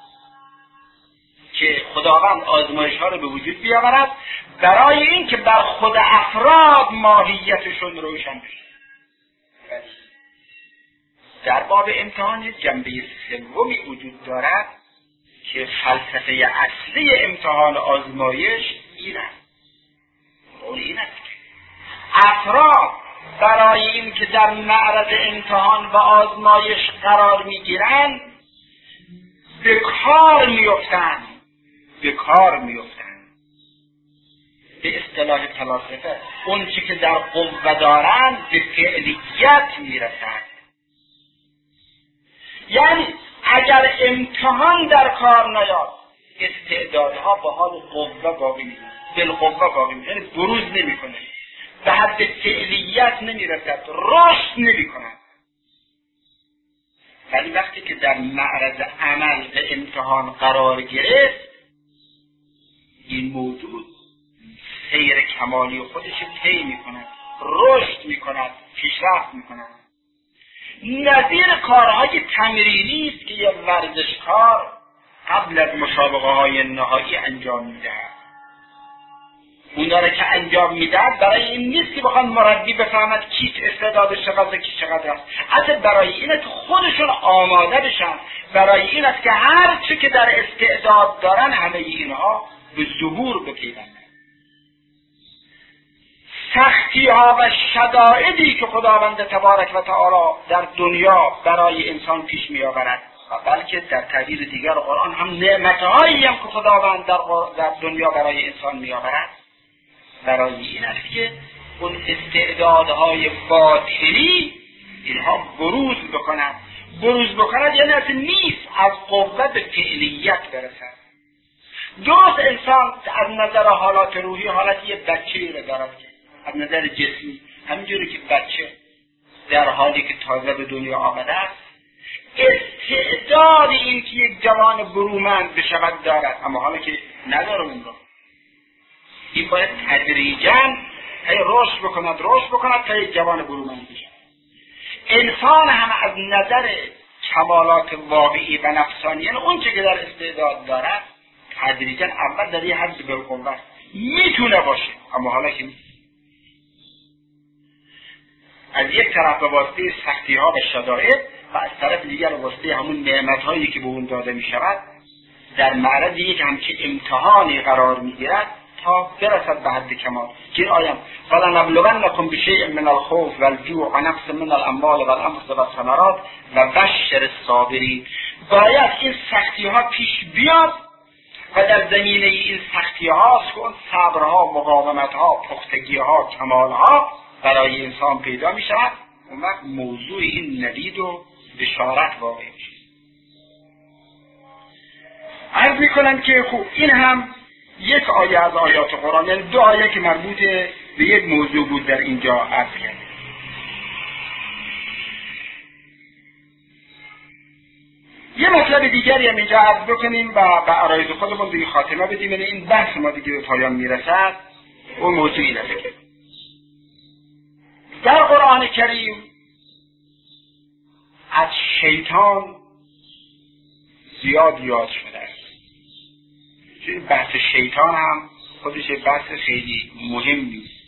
که خداوند آزمایش ها رو به وجود بیاورد برای اینکه بر خود افراد ماهیتشون روشن بشه. در باب امتحان یک جنبه سومی وجود دارد که فلسفه اصلی امتحان آزمایش این است. اون این است که افراد برای این که در معرض امتحان و آزمایش قرار میگیرند به کار میفتند به کار میفتند به اصطلاح فلاسفه اون چی که در قوه دارند به فعلیت میرسند. یعنی اگر امتحان در کار نیاد استعدادها با حال قوه باقی میمونه، بالقوه باقی میمونه، یعنی بروز نمیکنه، به حد فعلیت نمیرسد، رشد نمیکنه. ولی وقتی که در معرض عمل به امتحان قرار گرفت، این موجود سیر کمالی خودش طی میکند، رشد میکند، پیشرفت میکند. نظیر کارهای تمرینی است که یک ورزشکار قبل از مسابقه های نهایی انجام میدهد. اون داره که انجام میدهد برای این نیست که بخوان مربی بفهمد کی استعدادش چقدر، کی چقدر است. اصلا برای اینه که خودشون آماده بشن. برای این است که هر چی که در استعداد دارن همه اینها به ظهور بپیوندن. سختی ها و شدائدی که خداوند تبارک و تعالی در دنیا برای انسان پیش می آورد و بلکه در تعبیر دیگر قرآن هم نعمتهایی هم که خداوند در, در دنیا برای انسان می آورد، برای این است که اون استعدادهای باطنی اینها بروز بکند. بروز بکند یعنی اصلا نیست، از قوت به فعلیت برسد. درست انسان از نظر حالات روحی حالت یه بچه‌ای رو دارد که از نظر جسمی همینجوری که بچه در حالی که تازه به دنیا آمده است استعداد این که یک جوان برومند بشود دارد، اما حالا که نداره اون رو، این باید تدریجاً هی رشد بکند رشد بکند تا یک جوان برومند بشود. انسان هم از نظر کمالات واقعی و نفسانی، یعنی اون چه که در استعداد دارد، تدریجاً اول در یه حد بالقوه میتونه باشه، اما حالا که از یک طرف به واسطه سختی ها و شدائد و از طرف دیگر به واسطه همون نعمت هایی که به اون داده می شود در معرض یک همچین امتحانی قرار می گیرد تا برسد به حد کمال. که این آیه فلنبلونکم بشیء من الخوف والجوع و نقص من الاموال والانفس والثمرات و بشر الصابرین. باید این سختی ها پیش بیاد و در زمینه این سختی هاست که اون صبرها، مقاومت ها، پختگی ها، کمال ها برای انسان پیدا می شود. اون وقت موضوع این ندید و بشارت واقع می شود. عرض می کنم که خوب این هم یک آیه از آیات قرآن، یعنی دو آیه که مربوط به یک موضوع بود در اینجا عرض کرد. یه مطلب دیگری هم اینجا عرض بکنیم و به عرایض خودمون دیگه خاتمه بدیم. یعنی این بحث ما دیگه به پایان میرسد. اون موضوعی نفکر در قرآن کریم از شیطان زیاد یاد شده است. چون بحث شیطان هم خودش بحث خیلی مهمی است.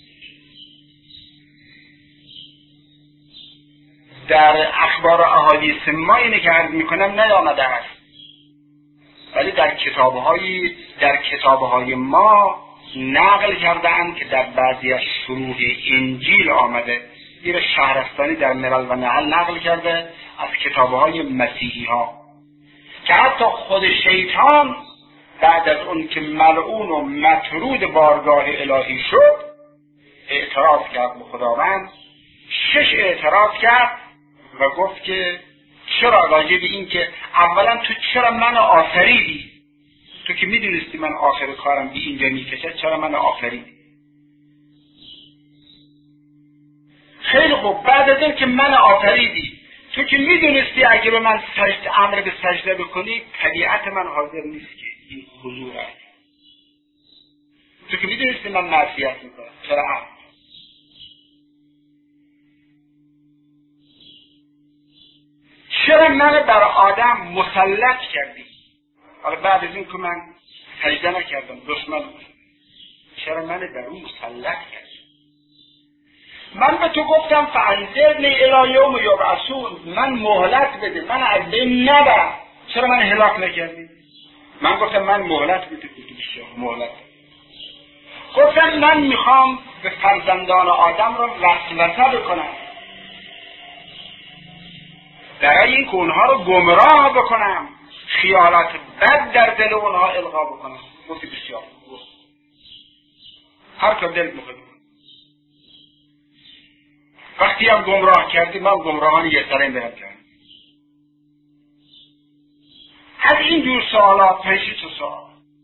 در اخبار و احادیث ما اینه که عرض میکنم نیامده است، ولی در کتابهای در کتابهای ما نقل کردند که در بعضی از شروح انجیل آمده. این شهرستانی در ملل و نحل نقل کرده از کتابهای مسیحی ها که حتی خود شیطان بعد از اون که ملعون و مطرود بارگاه الهی شد اعتراف کرد به خداوند. شش اعتراف کرد و گفت که چرا راجع به این که اولا تو چرا من آفریدی، تو که میدونستی من آخر کارم به اینجا میکشد، چرا من آفریدی؟ خیلی خوب، بعد از این که من آفریدی، تو که میدونستی اگه به من سجده امر به سجده بکنی طبیعت من حاضر نیست که این حضور است، تو که میدونستی من معصیت میکنم، چرا امر؟ چرا من بر آدم مسلط کردی؟ حالا بعد از این که من سجده نکردم دشمن، چرا من بر اون مسلط کردی؟ من به تو گفتم فانظرنی الی یوم یبعثون، من مهلت بده، من از بین نبر، چرا من هلاک نکردی؟ من گفتم من مهلت بده، مهلت گفتم من میخوام به فرزندان آدم رو وسوسه بکنم برای این که اونها رو گمراه بکنم، خیالات بد در دل اونها القا بکنم. گفتی بسیار هر که دل میخواد. وقتی هم گمراه کردی من گمراهان یک سرین برم کردم. از این جور سوالات پیشی تو سوال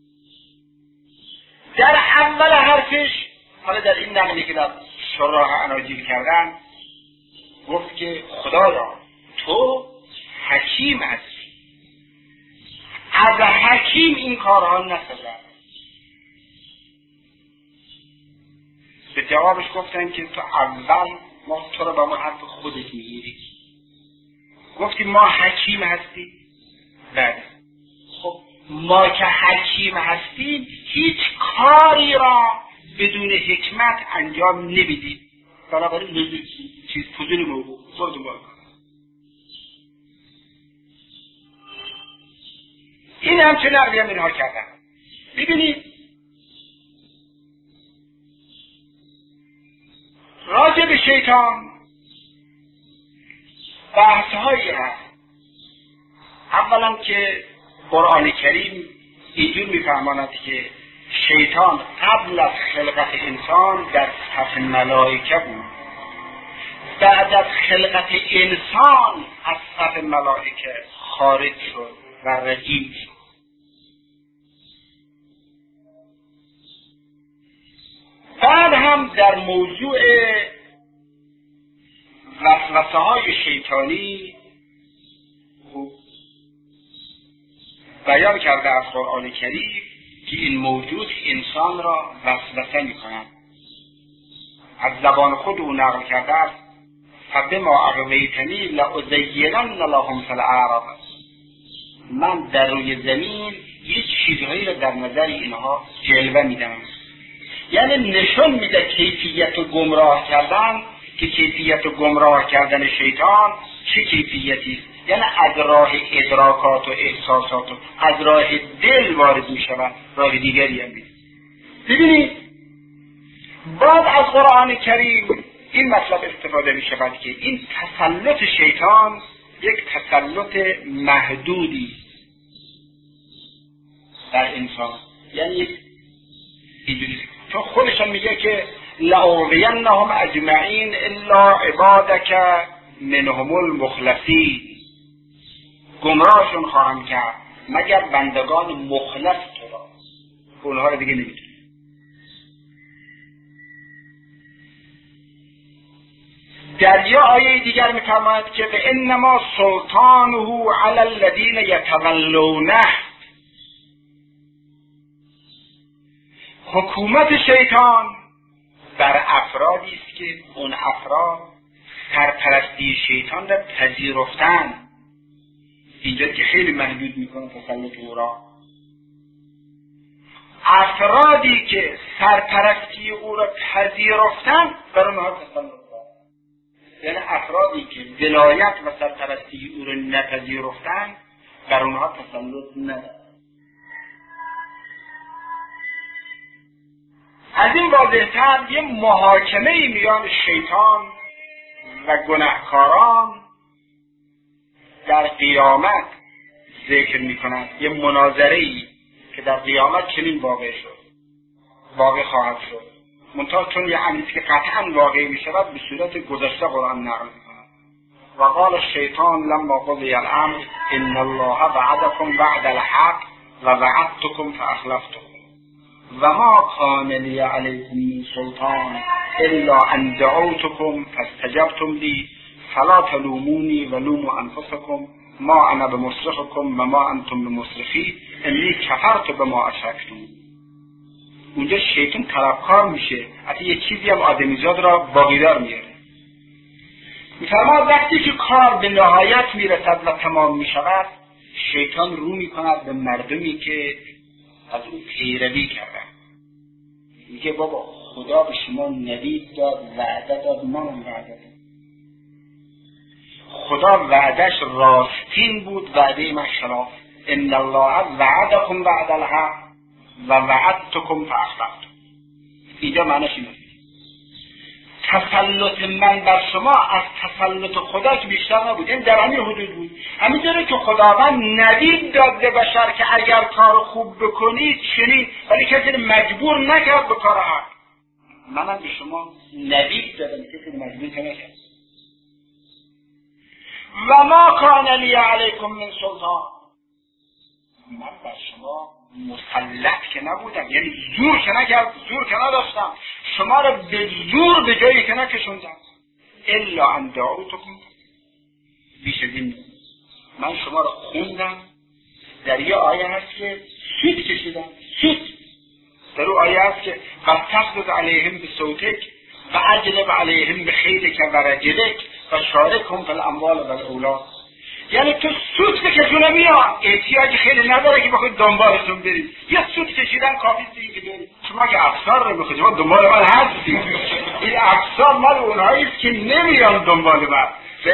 در اول حرفش، حالا در این نقلی که در شراح اناجیل کردن، گفت که خدایا تو حکیم هستی. از حکیم این کارها نسازد. به جوابش گفتن که تو اول ما تو رو با ما حرف خودت میگیری. گفتی ما حکیم هستیم. بله. خب ما که حکیم هستیم هیچ کاری را بدون حکمت انجام نمیدیم. بنابراین چیز فضول موضوع خود ما این هم چه نقلی هم اینها کردن. ببینید راجع به شیطان بحث هایی هست. اولا که قرآن کریم اینجور میفهماند که شیطان قبل از خلقت انسان در صف ملائکه بود، بعد از خلقت انسان از صف ملائکه خارج شد و رجیم شد. بعد هم در موضوع وسوسه های شیطانی بیان کرده از قرآن کریم که این موجود انسان را وسوسه می کند. از زبان خود او نقل کرده است فبما اغویتنی لأزینن لهم فی الارض. من در روی زمین یک چیزهایی را در نظر اینها جلوه میدم. یعنی نشون میده کیفیت گمراه کردن، که کیفیت گمراه کردن شیطان چه کیفیتی است. یعنی از راه ادراکات و احساسات و از راه دل وارد می شود، راه دیگری هم نیست. ببینید بعد از قرآن کریم این مطلب استفاده می شود که این تسلط شیطان یک تسلط محدودی در انسان، یعنی یک اینجوری تو خودشان میگه که لأغوینهم اجمعین الا عبادک منهم المخلصین. گمراهشون خواهم کرد مگر بندگان مخلص تو را، اونها را دیگه نمیتونی. در یه آیه دیگر میفرماید که به انما سلطانه علی الذین یتولونه. حکومت شیطان بر افرادی است که اون افراد سرپرستی شیطان را پذیرفتن. اینجا که خیلی محدود میکنه تسلط او را. افرادی که سرپرستی او را پذیرفتن بر اونها تسلط دارد. یعنی افرادی که ولایت و سرپرستی او را نپذیرفتن بر اونها تسلط ندارد. از این واضح‌تر یه محاکمه میان شیطان و گناهکاران در قیامت ذکر می‌کند. یه مناظره‌ای که در قیامت چنین واقع شد، واقع خواهد شد. منتها چون یه امری که قطعاً واقع می‌شود به صورت گذشته قرآن نقل می‌کند. و قال الشیطان لما قضی الامر ان الله وعدکم وعد الحق و وعدتکم فاخلفتکم و ما کان لی علیکم من سلطان الا ان دعوتکم فاستجبتم لی فلا تلومونی ولوموا انفسکم ما انا بمصرخکم و ما انتم بمصرخی انی کفرت بما اشرکتم. اونجا شیطان طلبکار میشه، حتی یه چیزی هم آدمیزاد را باقیدار میاره. میفرماد وقتی که کار به نهایت میرسد و تمام میشود شیطان رو میکند به مردمی که از او پیروی کردن. میگه بابا خدا به شما نوید داد، وعده داد، منم وعده داد. خدا وعدش راستین بود، وعده من خلاف. ان الله وعدکم وعد الحق و وعدتکم فاخلفتم. اینجا معنیش اینه تسلط من بر شما از تسلط خدا که بیشتر نبود، این در همین حدود بود. همینطوره که خداوند نوید داد به بشر که اگر کار خوب بکنید چنین، ولی کسی مجبور نکرد به کار حق. منم به شما نوید دادم، کسی مجبور نکرد. و ما کان لی علیکم من سلطان. من بر شما مسلط که نبودم، یعنی زور که نکرد، زور که نداشتم، شما را به زور به جایی که نکشوندم. الا ان دعوتکم، بیش از این من شما رو خوندم، در یه آیه هست که سود کشیدم، سود در اون آیه هست که و تخذ علیهم به صوتک و اجلب علیهم به خیلک و رجلک و شارکهم فی الاموال و الاولاد. یعنی تو سود بکشونه میاد، احتیاجی خیلی نداره که بخوید دنبالتون برید، یه سود کشیدن کافی دیگه برید. شما که افسار رو میخواید، شما دنبال من هستید، این افسار مال اونهایی است که نمیان دنبال من.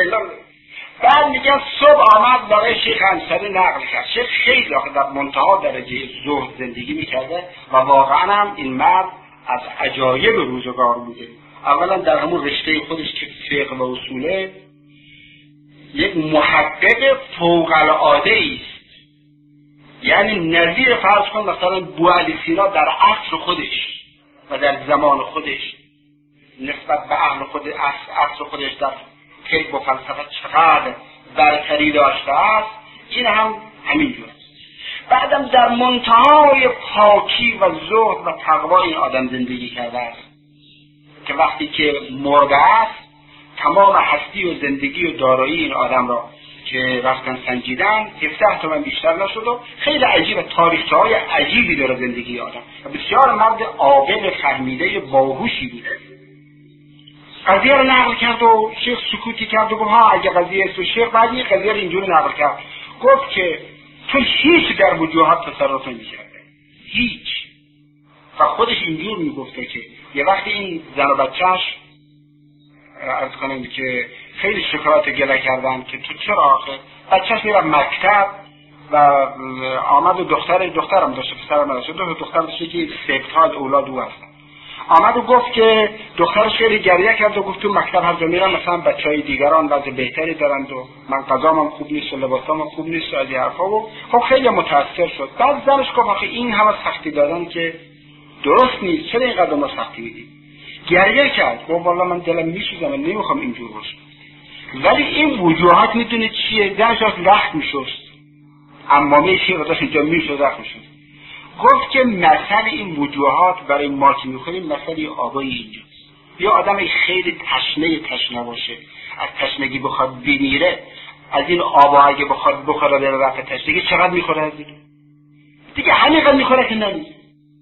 بعد میگن صبح آمد برای شیخ انصاری نقل کرد. شیخ خیلی آخه در منتها درجه زهد زندگی میکرده و واقعا هم این مرد از عجایب روزگار بوده. اولا در همون رشته خودش که فقه و اصوله یک محقق فوق العاده است، یعنی نظیر فرض کن مثلا بوعلی سینا در عصر خودش و در زمان خودش نسبت به اهل خود عصر خودش در فقه و فلسفه چقدر برتری داشته است، این هم همینجور. بعدم در منتهای پاکی و زهد و تقوا این آدم زندگی کرده است که وقتی که مرده است تمام هستی و زندگی و دارایی این آدم را که رفتن سنجیدن هفده تومن بیشتر نشد و خیلی عجیب، تاریخچه های عجیبی داره زندگی آدم و بسیار مرد عاقل فهمیده باهوشی بوده. قضیه رو نقل کرد و شیخ سکوتی کرد و گفت ها اگه قضیه است و شیخ بعد این قضیه رو اینجوری نقل کرد، گفت که تو هیچ در وجوهات تصرف نمی‌کرده، هیچ. و خودش اینجور میگفته که یه وقتی این زن و بچهش عرض کنم که خیلی شکایت گله کردن که تو چرا آخه بچهش میره مکتب و آمد و دختر دخترم داشته پسرم نداشته دو دختر داشته که سبتال اولاد او هستن، آمد و گفت که دخترش خیلی گریه کرد و گفت تو مکتب هر جا میرم مثلا بچهای دیگران وضع بهتری دارند و من غذام خوب نیست و لباسام خوب نیست و از این حرفا و خب خیلی متاثر شد. بعد زنش گفت آخه این همه سختی دادن که درست نیست، چرا اینقدر ما سختی میدید؟ گریه کرد، گفت والله من دلم میسوزه، من نمیخوام اینجور باشه. ولی این وجوهات میدونه چیه؟ زنش از رخت میشست، عمامه شیر داشت اینجا میشد رخت میشد. گفت که مثل این وجوهات برای ما که میخوریم مثل آبای اینجا. یا آدم خیلی تشنه تشنه باشه، از تشنگی بخواد بمیره، از این آبا اگه بخواد بخوره بره رفت تشنگی چقدر میخوره از دیگه دیگه همینقدر میخوره که نمیشه.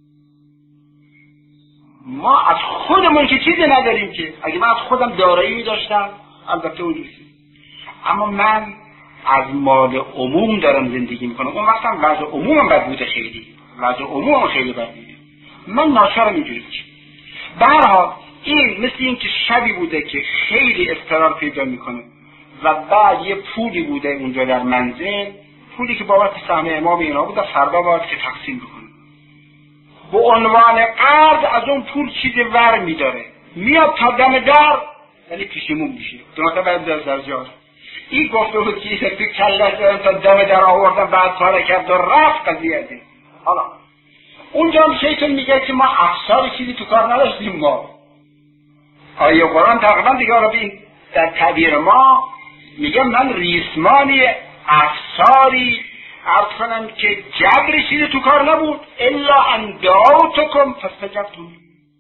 ما از خودمون که چیزی نداریم که، اگه من از خودم دارایی داشتم البته اونجوری، اما من از مال عموم دارم زندگی میکنم. اون وقت هم وضع عمومم بد بوده، خیلی وضع عمومم خیلی بد بوده، من ناچارم اینجوری باشم. به هر حال این مثل این که شبی بوده که خیلی اضطرار پیدا میکنه و بعد یه پولی بوده اونجا در منزل، پولی که بابت سهم امام اینا بوده، فردا باید که تقسیم بکنه. به عنوان قرض از اون پول چیزی ور میداره، میاد تا دم در، یعنی پیشمون میشه دو مرتبه بعد در جار. این گفته بود که تو کلش دارم تا دم در آوردم، بعد پاره کرد و رفت قضیه دید. حالا اونجا هم شیطان میگه که ما افسار چیزی تو کار نداشتیم. ما آیه قرآن تقریبا دیگه حالا بین در تعبیر ما میگه من ریسمانی افساری عرض کنم که جبری چیزی تو کار نبود، الا ان دعوتکم فاستجبتم.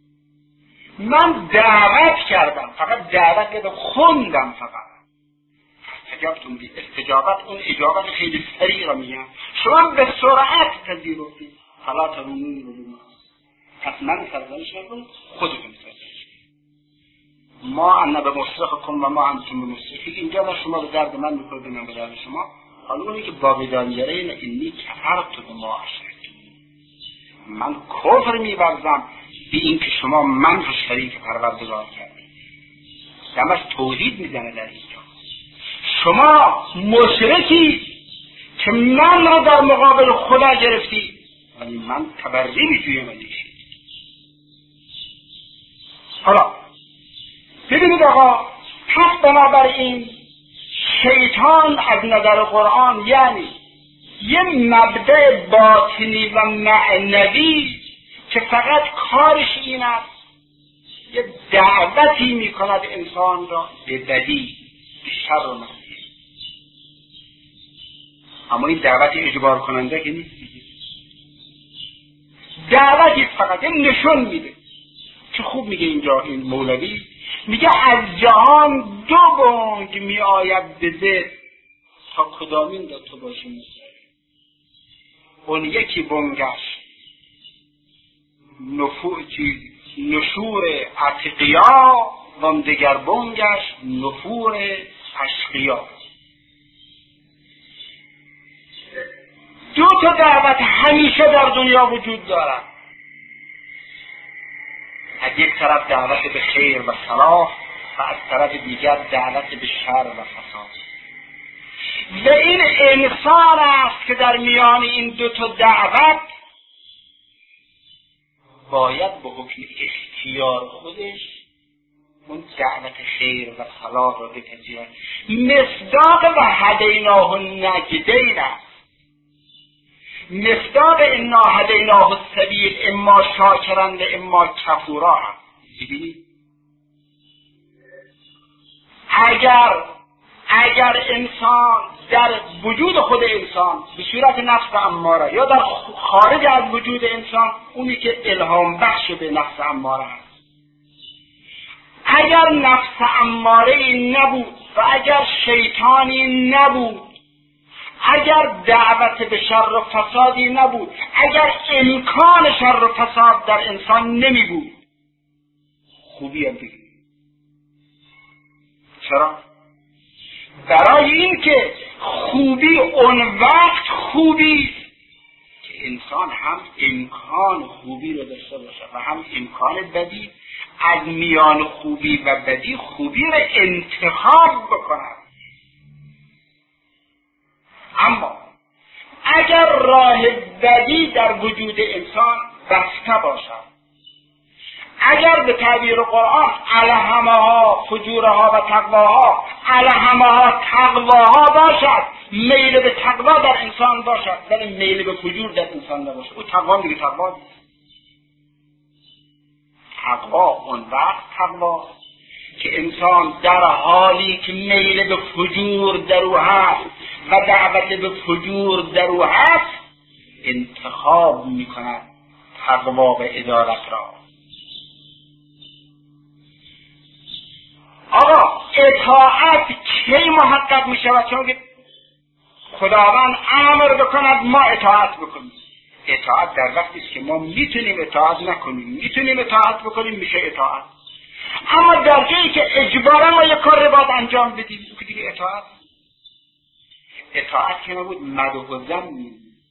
من دعوت کردم، فقط دعوت کردم، خوندم فقط. فاستجبتم بی استجابت، اون اجابت خیلی سریع را میگم، شما به سرعت پذیرفتید. فلا تلومونی ولوما، پس من سرزنش نکنید، خودتون سرزنش کنید. ما انا به مصرخکم و ما انتم به مصرخی. اینجا نه شما به درد من میکنید من به درد شما. حالا اونی که باقیدانیاره اینه اینی کفرت به ما اشرک، من کفر می‌ورزم به این که شما من رو شریک پروردگار کردید. دمش توحید میزنه در اینجا. شما مشرکی که من رو در مقابل خدا گرفتی، ولی من تبرزی میجویم ازیشید. حالا ببینید آقا، پس بنابراین شیطان از نظر قرآن یعنی یه مبدأ باطنی و معنوی که فقط کارش این است یه دعوتی میکند انسان را به بدی، به شر و معصیت. اما این دعوت اجبار کننده که نیست، دعوتی فقط یه نشون میده. چه خوب میگه اینجا این مولوی، میگه از جهان دو بانگ می آید به ذهن، تا کدامین دو تو باشی مستقیم. اون یکی بنگش نفوتی نشور اتقیا و اون دیگر بنگش نفور اشقیا. دو تا دعوت همیشه در دنیا وجود دارد. از یک طرف دعوت به خیر و صلاح و از طرف دیگر دعوت به شر و فساد. و این انسان است که در میان این دو تا دعوت باید به حکم اختیار خودش اون دعوت خیر و صلاح را بپذیرد. مصداق و هدیناه النجدین است. مصداق انا هدیناه السبیل اما شاکرا و اما کفورا است. ببینید اگر اگر انسان در وجود خود انسان به صورت نفس اماره یا در خارج از وجود انسان اونی که الهام بخش به نفس اماره است، اگر نفس اماره نبود و اگر شیطانی نبود، اگر دعوت به شر و فسادی نبود، اگر امکان شر و فساد در انسان نمی بود، خوبی هم بگید. چرا؟ برای این که خوبی اون وقت خوبی که انسان هم امکان خوبی رو داشته باشه و هم امکان بدی، از میان خوبی و بدی خوبی رو انتخاب بکند. اما اگر راه بدی در وجود انسان بسته باشد، اگر به تعبیر قرآن الهمها فجورها و تقواها، الهمها تقواها باشد، میل به تقوا در انسان باشد ولی میل به فجور در انسان نباشد، او تقوا دیگه تقوا نیست. تقوا اون وقت تقوا که انسان در حالی که میل به فجور در او هست و دعوت به فجور در او هست انتخاب میکند تقوا و عدالت را. آقا اطاعت کی محقق می شود؟ چون که خداوند امر بکند ما اطاعت بکنیم. اطاعت در وقتی است که ما میتونیم اطاعت نکنیم، میتونیم اطاعت بکنیم، میشه اطاعت. اما در جایی که اجبارا ما یک کار رو باید انجام بدیم که دیگه اطاعت اطاعت که نبود مدح و ذم،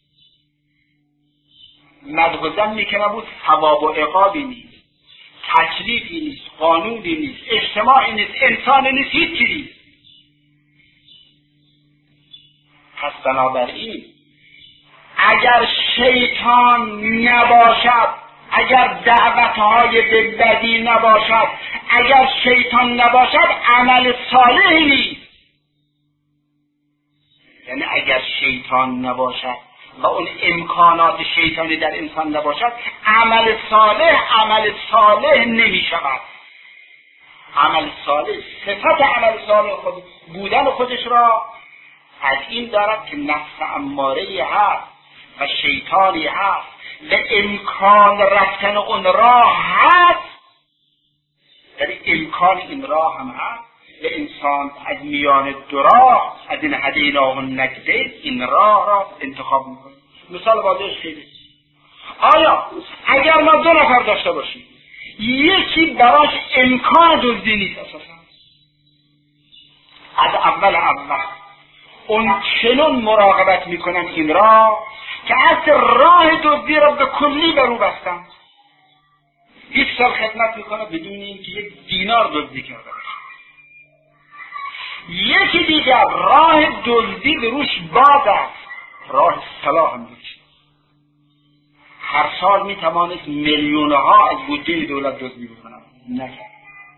مدح و ذمی که نبود ثواب و عقابی نیست، تکلیفی نیست، قانونی نیست، اجتماعی نیست، انسانی نیست، هیچ چیزی. پس بنابراین اگر شیطان نباشد، اگر دعوتهای به بدی نباشد، اگر شیطان نباشد عمل صالحی نیست. یعنی اگر شیطان نباشد و اون امکانات شیطانی در انسان نباشد عمل صالح عمل صالح نمی شود. عمل صالح صفت عمل صالح خود بودن خودش را از این دارد که نفس اماره هست و شیطانی هست و امکان رفتن اون راه هست، یعنی امکان این راه هم هست و انسان از میان دو راه از این هدیناه النجدین این راه را انتخاب میکنه. مثال واضحش خیلی، آیا اگر ما دو نفر داشته باشیم یکی براش امکان دزدی نیست، اساسا از اول اول اون چنون مراقبت میکنن این راه که از راه دزدی را به کلی برو بستن، یک سال خدمت میکنه بدون اینکه یک دینار دزدی کرده. یکی دیگر راه دزدی به روش باز است، راه صلاح هم میشه، هر سال میتوانست میلیونها از بودجه دولت دزدی بکنه، نکرد.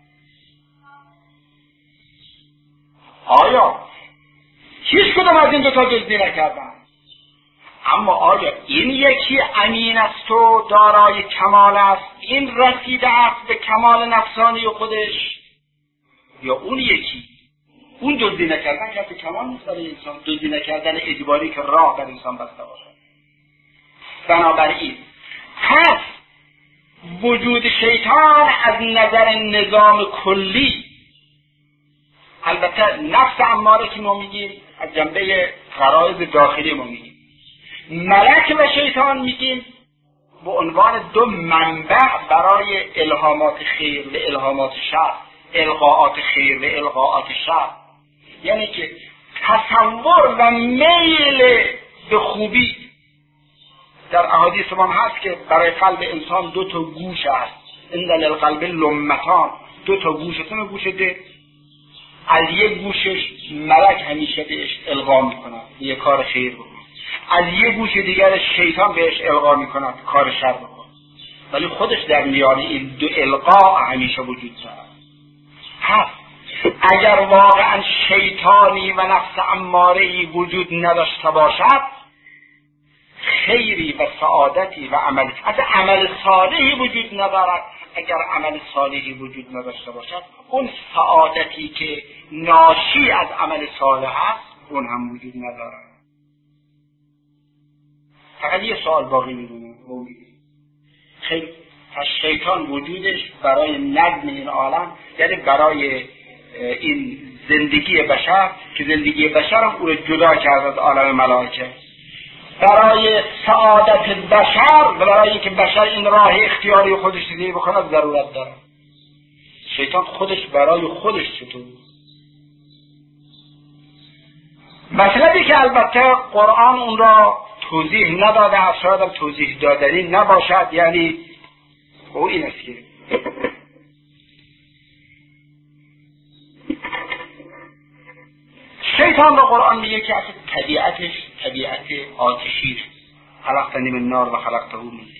آیا هیچ کدام از این دوتا دزدی نکردن؟ اما آیا این یکی امین است و دارای کمال است، این رسیده است به کمال نفسانی خودش، یا اون یکی اون دزدی نکردن که کمال نیست برای انسان، دزدی نکردن اجباری که راه بر انسان بسته باشد. بنابراین پس وجود شیطان از نظر نظام کلی، البته نفس اماره که ما میگیم از جنبه غرایز داخلی ما میگیم. ملک و شیطان میگیم به عنوان دو منبع برای الهامات خیر و الهامات شر، القاءات خیر و القاءات شر. یعنی که تصور و میل به خوبی در احادیث ما هست که برای قلب انسان دو تا گوش هست، ان للقلب لمتان، دو تا گوش هست. گوش ده از یک گوشش ملک همیشه بهش القا میکنه یه کار خیر بکنه، از یک گوش دیگر شیطان بهش القا میکنه کار شر بکنه، ولی خودش در میان این دو القا همیشه وجود داره. هست اگر واقعا شیطانی و نفس اماره‌ای وجود نداشته باشد، خیری و سعادتی و عمل از عمل صالحی وجود ندارد. اگر عمل صالحی وجود نداشته باشد، اون سعادتی که ناشی از عمل صالح است اون هم وجود ندارد. فقط یه سوال باقی میمونه، خیلی پس شیطان وجودش برای نظم این عالم، یعنی برای این زندگی بشر که زندگی بشر هم او رو جدا کرد از عالم ملائکه، برای سعادت بشر و برای اینکه بشر این راه اختیاری خودش دیگه بکنه ضرورت داره. شیطان خودش برای خودش چطور؟ مطلبی که البته قرآن اون را توضیح نداده، شاید هم توضیح دادنی نباشد، یعنی او این است که شیطان را قرآن میگه که اصلا طبیعتش طبیعت آتشی است. خلقتنی من نار و خلقته من طین.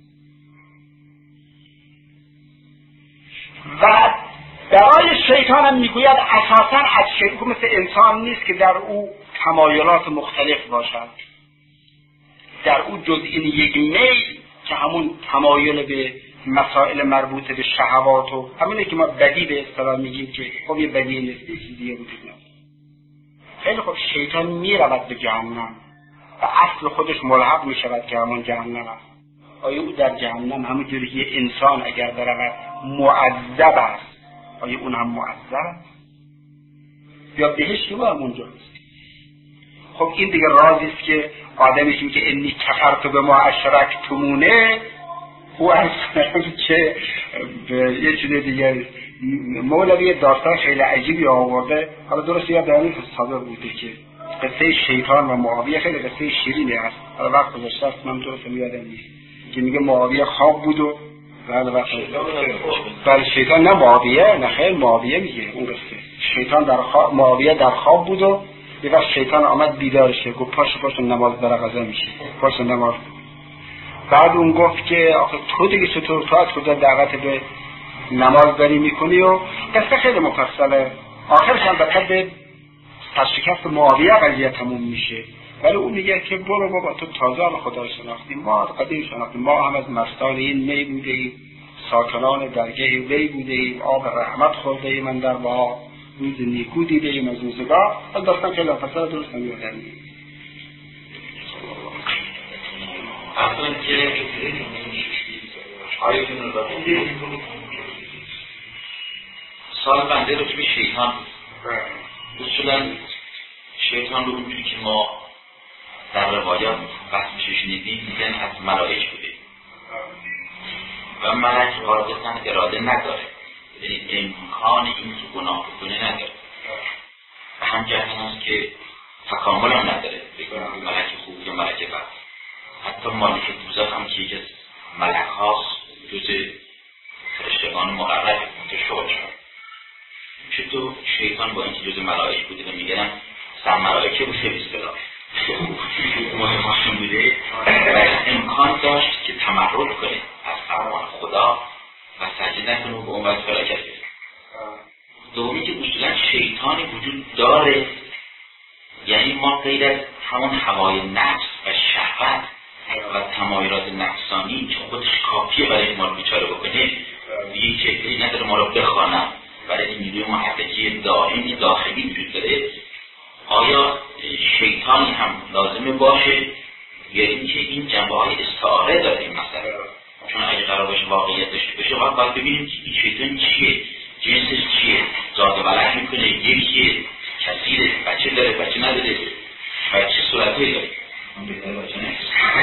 و برای شیطان هم میگوید اساسا از شیطان مثل انسان نیست که در او تمایلات مختلف باشد، در او جز این یک میل که همون تمایل به مسائل مربوط به شهوات و همینه که ما بدی به اصطلاح میگیم که خب یه بدی نیست، چیزی وجود نداره. خیلی خب شیطان میرود به جهنم و اصل خودش ملحق میشود که همون جهنم است. آیا او در جهنم همونجوری که انسان اگر برود معذب است، آیا اون هم معذب است؟ یا بهشت او همونجا است؟ خب این دیگه رازی است که آدمیشون که انی کفرت به ما اشرکتمونه، او از که یه چیز دیگر مولوی داستان خیلی عجیبی آورده. حالا درست یاد دارم حسابه بوده که قصه شیطان و معاویه خیلی قصه شیرینی هست. حالا وقت گذاشته است من درست یادم نیست که میگه معاویه خواب بود و بعد وقت بله شیطان نه معاویه نه خیر معاویه میگه اون قصه. شیطان در خواب، معاویه در خواب بود و یه وقت شیطان آمد بیدارش کرد، گفت پاشو پاشو نماز برا قضا میشه، پاشو نماز. بعد اون گفت که آخه تو دیگه چطور تو از کجا دعوت به نماز داری میکنی؟ و قصه خیلی مفصله. آخرش هم به تشکست معاویه قضیه تموم میشه، ولی اون میگه که برو بابا تو تازه هم خدا رو شناختیم، ما قدیم شناختیم، ما هم از مستان این می بوده ایم، ساکنان درگه وی بوده ایم، آب رحمت خورده ایم، من در با روز نیکو دیده ایم از روزگار. از داستان خیلی مفصله درست هم یادم نیست. اصلا که آیتون رو داریم سال بنده رو که شیطان اصولا شیطان رو اونجوری که ما در روایات بحثش شنیدیم میگن از ملائک بوده و ملک قاعدتاً اراده نداره، یعنی امکان این که گناه بکنه نداره و همچنین هست که تکامل هم نداره، بگم ملک خوب یا ملک بد. حتی مالک دوزخ هم که یک از ملک هاست جز فرشتگان مقرب متشوق شد. چطور شیطان با اینکه جز ملائک بوده و میگن سر ملائکه بوده بسیار مهماشون بوده و امکان داشت که تمرد کنه از فرمان خدا و سجده نکنه و به اون وقت فراکت بده. دومی که اصولا شیطانی وجود داره، یعنی ما غیر از همون هوای نفس و شهوت و تمایلات نفسانی که خودش کافیه برای ما رو بیچاره بکنه، دیگه چهتری نداره ما رو بخوانم، برای این نیروی محرکی دائمی داخلی وجود داره. آیا شیطانی هم لازمه باشه یا اینکه این جنبه های استعاره داره این مسئله؟ چون اگه قرار باشه واقعیت داشته باشه باید باید ببینیم که این شیطان چیه، جنسش چیه، ذات و ملک میکنه یکیه نداره و چه صورتهایی داره؟ من بهتر باشه نه؟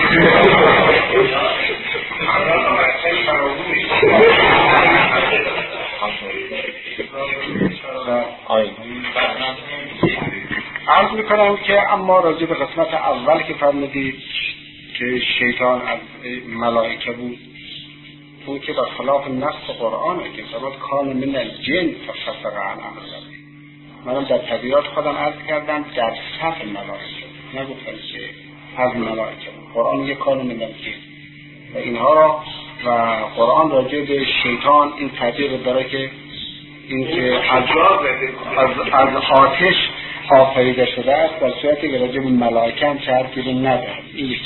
عرض میکنم که اما راجع به قسمت اول که فرمودید که شیطان از ملائکه بود، اون که در خلاف نص قرآنه که فرمود کان من الجن ففسق عن امر ربه. منم در تبیات خودم عرض کردم در صف ملائکه، نگفتم که از ملائکه. قرآن میگه کان من الجن و اینها را، و قرآن راجع به شیطان این تعبیر داره که این که از, از, از آتش آفریده شده است، در صورتی که راجع به ملائکه هم شرطی رو نداره. این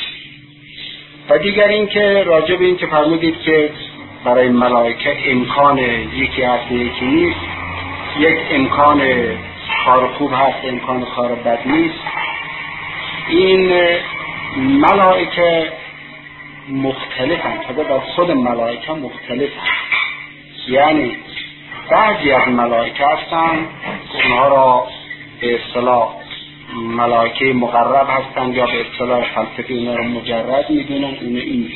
و دیگر این که راجع به این که فرمودید که برای ملائکه امکان یکی هست یکی نیست، یک امکان کار خوب هست، امکان کار بد نیست. این ملائکه مختلفن، خدا در خود ملائکه مختلفن. یعنی بعضی از ملائکه هستن اونها را به اصطلاح ملائکه مقرب هستن یا به اصطلاح فلسفی اونها را مجرد میدونن. اون این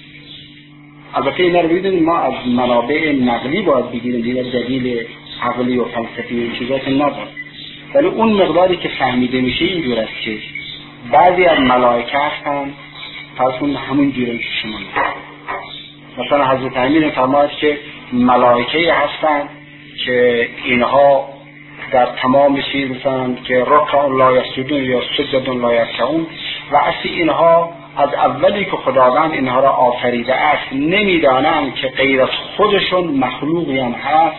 البته اینا رو بدونیم ما از منابع نقلی باید بگیریم، دیگر دلیل عقلی و فلسفی و این چیزات نداره، ولی اون مقداری که فهمیده میشه این جور است که بعضی از ملائکه هستن پسون همون جوری که شما میگید. مثلا حضرت امیر فرماید که ملائکه هستن که اینها در تمام چیز مثلا که رکع لا یسجدون یا سجد لا یرکعون، و اصلی اینها از اولی که خداوند اینها را آفریده است نمیدانند که غیر از خودشون مخلوقی هم هست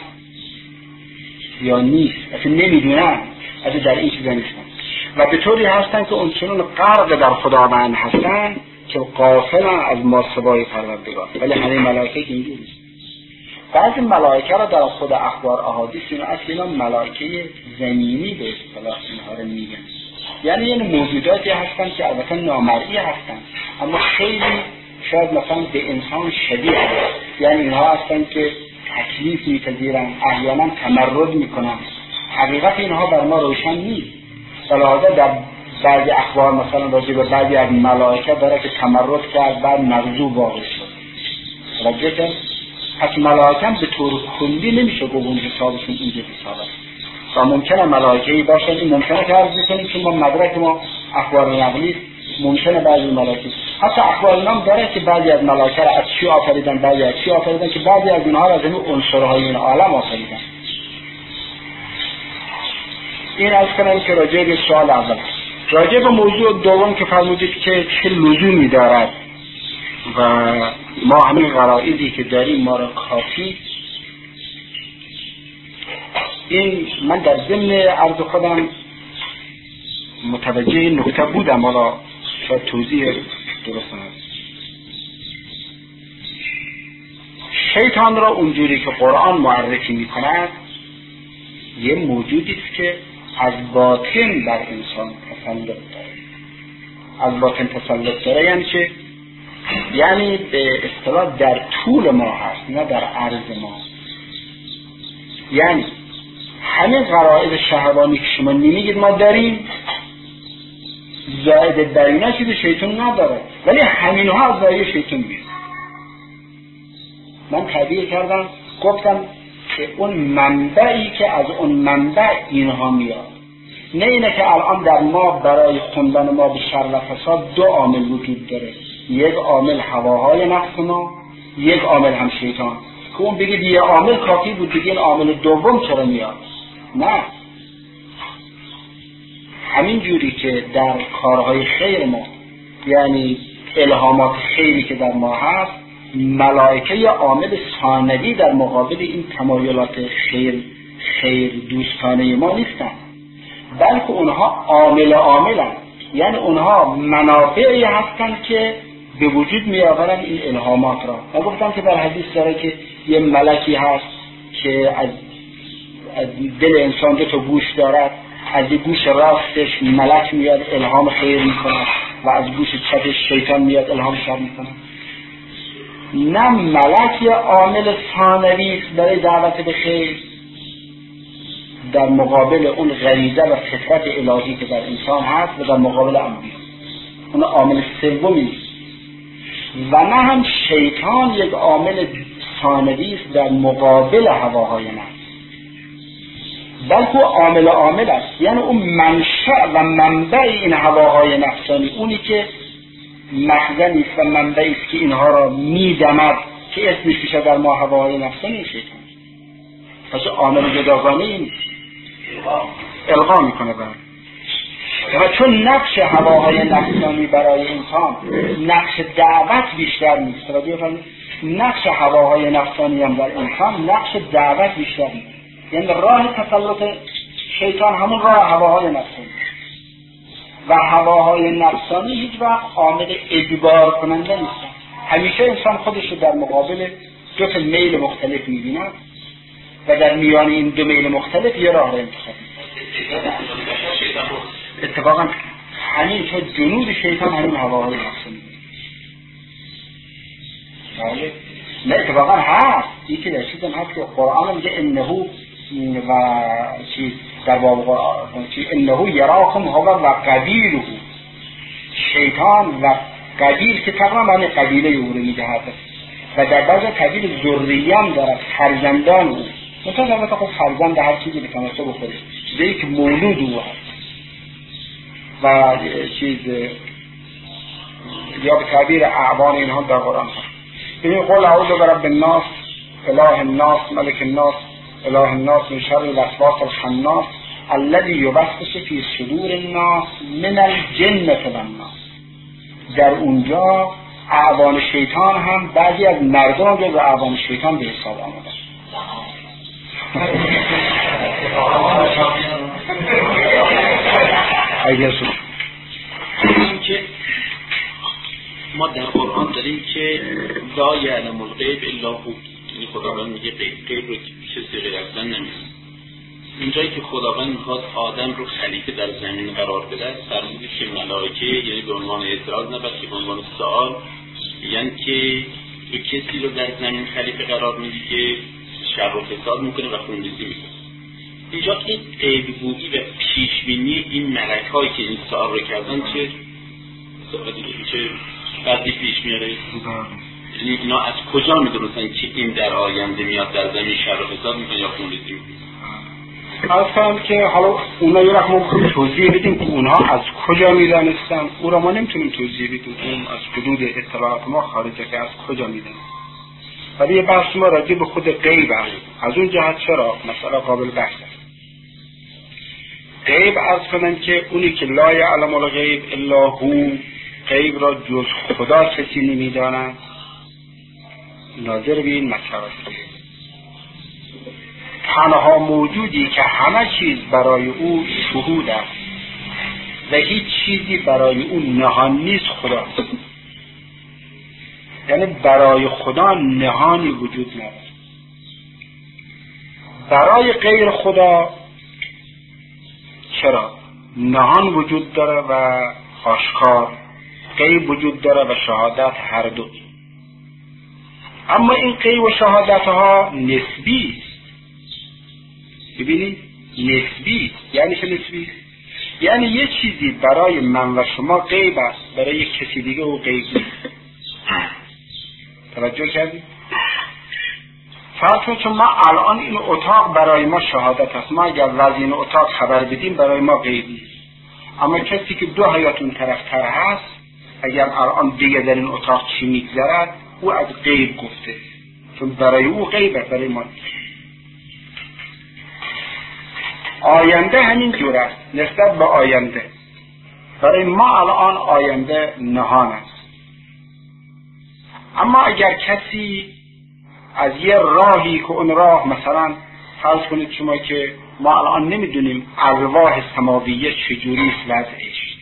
یا نیست، اصلا نمیدونن، اصلا در این چیزا نیستن و به طوری هستن که اونچنان غرق در خداوند هستن که غافلن از ماسوای پروردگار. ولی همه ملائکه که اینجوری نیست. بعضی ملائکه را در خود اخبار احادیث اینا اصلا ملائکه زمینی به اصطلاح اینها رو میگن، یعنی یعنی موجوداتی هستن که البته نامرئی هستن اما خیلی شاید مثلا به انسان شبیه هستن، یعنی اینها هستن که تکلیف میپذیرن، احیانا تمرد میکنن. حقیقت اینها بر ما روشن نیست، لذا در بعضی اخبار مثلا راجع به بعضی از ملائکه داره که تمرد کرد بعد مغضوب واقع شد. راجع که از ملائکه به طور کلی نمیشه گفت حسابشون اینجا حساب است و ممکنه ملائکه‌ای باشن. این ممکنه که عرض بکنیم که ما مدرک ما اخبار نقلی ممکنه بعضی ملائکه حتی اخبار نام داره که بعضی از ملائکه را از چی آفریدن، بعضی از چی آفریدن، که بعضی از اینها را از این عنصرهای این عالم آفریدن. این از کنم که راجع به سوال اول. راجع به موضوع دوم که فرمودید که چه لزومی دارد و ما همین غرایزی که داریم ما را کافی، این من در ضمن عرض خودم متوجه نکته بودم، حالا شاید توضیح درست نست. شیطان را اونجوری که قرآن معرفی می کند یه موجودی است که از باطن بر انسان تسلط داره. از باطن تسلط داره یعنی چه؟ یعنی به اصطلاح در طول ما هست نه در عرض ما. یعنی همه غرایز شهوانی که شما نمیگید ما داریم، زائد بر اینا چیزی شیطان نداره، ولی همین ها از زائد شیطان میاد. من تعبیر کردم گفتم که اون منبعی که از اون منبع اینها میاد، نه اینه که الان در ما برای خوندن ما به شر و فساد دو عامل وجود داره، یک عامل هواهای نفس ما، یک عامل هم شیطان، که اون بگید یه عامل کافی بود دیگه این عامل دوم چرا میاد. نه، همین جوری که در کارهای خیر ما یعنی الهامات خیری که در ما هست، ملائکه یا عامل ثانوی در مقابل این تمایلات خیر خیر دوستانه ما نیستن، بلکه اونها عامل عاملن، یعنی اونها منافعی هستن که به وجود می آورن این الهامات را. من گفتم که در حدیث داره که یه ملکی هست که از, از دل انسان دو تا گوش دارد، از گوش راستش ملک میاد الهام خیر میکنه و از گوش چپش شیطان میاد الهام شر میکنه. نه ملک یا عامل ثانوی برای دعوت به خیر، در مقابل اون غریزه و فطرت الهی که در انسان هست و در مقابل انبیا. اون عامل سومی و نه هم شیطان یک عامل ثانوی است در مقابل هواهای نفس، بلکه عامل عامل است، یعنی اون منشأ و منبع این هواهای نفسانی، اونی که مخزنی است و منبعی است که اینها را میدمد که اسمش میشه در ما هواهای نفسانی شیطان. پس عامل جداگانه این القا میکنه بر و چون نقش هواهای نفسانی برای انسان نقش دعوت بیشتر نیست، را بیفهمید نقش هواهای نفسانی هم در انسان نقش دعوت بیشتر نیست، یعنی راه تسلط شیطان همون راه هواهای نفسانی و هواهای نفسانی هیچ وقت عامل اجبار کننده نیست. همیشه انسان خودش در مقابل دو تا میل مختلف میبیند و در میان این دو میل مختلف یه راه را انتخاب میکنه. اتفاقا همین تو جنود شیطان همین هواهای نفسانی بله نه اتفاقا هست یکی در چیز هم هست که قرآن میگه انه و چیز در باب قرآن چیز انه یراکم هو و قبیله، شیطان و قبیل که تقریبا معنی قبیله او رو میدهد و در بعض قبیل ذریه هم دارد، فرزندان او، مثلا البته خب فرزند هر چیزی به تناسب خودش چیزی که مولود او هست و چیز یا به تعبیر اعوان اینها در قرآن هست. ببین قل اعوذ برب الناس اله الناس ملک الناس اله الناس من شر الوسواس الخناس الذی یوسوس فی صدور الناس من الجنة والناس. در اونجا اعوان شیطان هم بعضی از مردم جز اعوان شیطان به حساب آمدن. اگر سو که ما در قرآن داریم که لا یعلم الغیب الا هو، یعنی خداوند میگه غیب رو کسی غیر از من نمی‌دونه. اینجایی که خداوند میخواد آدم رو خلیفه در زمین قرار بده، فرموده که ملائکه یعنی به عنوان اعتراض نه بلکه به عنوان سوال یعنی که تو کسی رو در زمین خلیفه قرار میدی که شر و فساد میکنه و خونریزی میکنه. اینجا این غیب‌گویی و پیشبینی این ملک‌هایی که این سوال رو کردن چه چه بعدی پیش میاره؟ یعنی اینا از کجا میدونستن که این در آینده میاد در زمین شر و فساد میکنه یا خونریزی میکنه؟ از کنم که حالا اونا یه رقم ممکن توضیح بدیم که اونها از کجا میدانستن، او را ما نمیتونیم توضیح بدیم، اون از حدود اطلاعات ما خارجه که از کجا میدانستن. ولی یه بحث ما راجع به خود غیب هست. از اون جهت چرا مثلا قابل بحث است. غیب از کنم که اونی که لا یعلم الغیب الا هو، غیب را جز خدا کسی نمیداند، ناظر به این مطلب است. تنها موجودی که همه چیز برای او شهود است و هیچ چیزی برای او نهان نیست خداست. یعنی برای خدا نهانی وجود ندارد. برای غیر خدا چرا؟ نهان وجود داره و آشکار، غیب وجود داره و شهادت، هر دو. اما این غیب و شهادت ها نسبی است. ببینید نسبی، یعنی چه نسبی؟ یعنی یه چیزی برای من و شما غیب است، برای یک کسی دیگه او غیب نیست. توجه کردید؟ فرض کنید چون ما الان این اتاق برای ما شهادت است، ما اگر از این اتاق خبر بدیم برای ما غیب نیست. اما کسی که دو حیات اون طرفتر هست اگر الان دیگه در این اتاق چی میگذرد او از غیب گفته، چون برای او غیبه، برای ما نیست. آینده همین جور است نسبت به آینده. برای ما الان آینده نهان است. اما اگر کسی از یه راهی که اون راه مثلا فرض کنید شما که ما الان نمیدونیم ارواح سماویه چجوری است وضعش،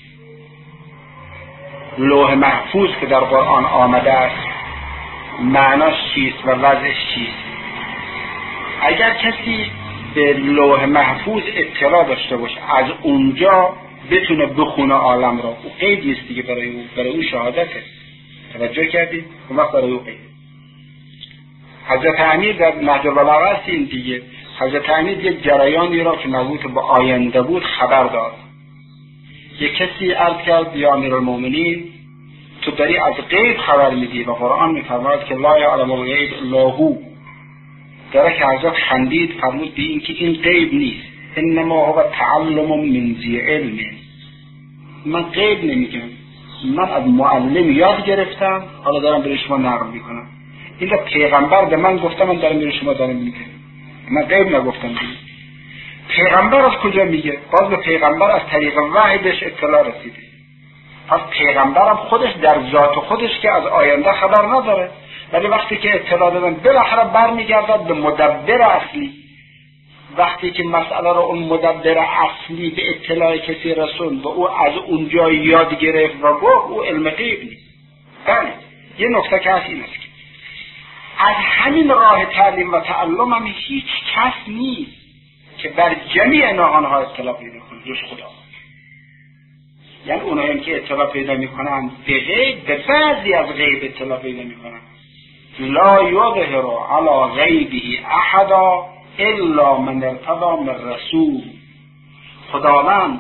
لوح محفوظ که در قرآن آمده است معناش چیست و وضعش چیست. اگر کسی به لوح محفوظ اطلاع داشته باشه از اونجا بتونه بخونه عالم را، او غیبی است دیگه، برای او برای او شهادته. توجه کردید؟ اون وقت برای او غیب. حضرت امیر در نهج البلاغه است این دیگه حضرت امیر یک جریانی را که مربوط به آینده بود خبر داد. یک کسی عرض کرد یا امیرالمومنین تو داری از غیب خبر میدی و قرآن میفرماید که لا یعلم الغیب الا هو. داره که حضرت خندید فرمود به این که این غیب نیست، انما هو تعلم من ذی علم. من غیب نمیگم، من از معلم یاد گرفتم حالا دارم برای شما نقل میکنم. این را پیغمبر به من گفته، من دارم برای شما دارم میگم، من غیب نگفتم. پیغمبر از کجا میگه؟ باز به پیغمبر از طریق وحی بهش اطلاع رسیده. پس پیغمبرم خودش در ذات خودش که از آینده خبر نداره، ولی وقتی که اطلاع دادن بالاخره برمیگردد به مدبر اصلی. وقتی که مسئله رو اون مدبر اصلی به اطلاع کسی رسون و او از اونجا یاد گرفت و گفت، او علم غیب نیست. بله یه نکته که هست این است که از همین راه تعلیم و تعلم هم هیچ کس نیست که بر جمیع نهانها اطلاع پیدا کنه جز خدا. یعنی اونایی که اطلاع پیدا میکنن به غیب، به بعضی از غیب اطلاع پیدا میکنن. لا یظهر علی غیبه احدا الا من ارتضی من رسول. خداوند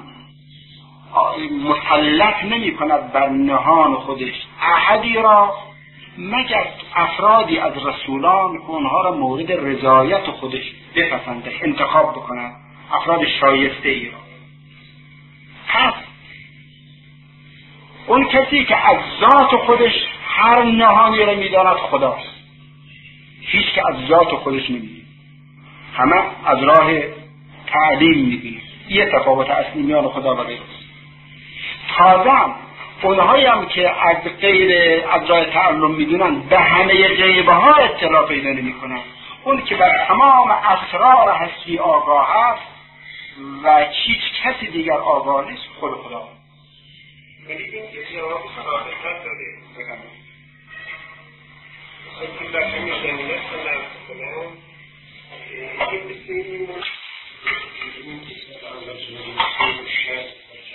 مسلط نمی کند بر نهان خودش احدی را مگر افرادی از رسولان که اونها را مورد رضایت خودش بپسنده، انتخاب بکنند، افراد شایسته ای را. پس اون کسی که از ذات خودش هر نهانی را میداند خداست. هیچ که از ذات خودش نمیدونه، همه از راه تعلیم میدونه. یه تفاوت اصلی میان خدا و غیر است. تازه اونهایی هم که از غیر از راه تعلم میدونن به همه غیبها اطلاع پیدا نمیکنن. اون که بر تمام اسرار هستی آگاه است و هیچ کسی دیگر آگاه نیست خود خدا. ولی این کسی ها صلاحیت داره بکنم این بخشی میشنیده سنم کنم این بسیاری این کسی ها اول شد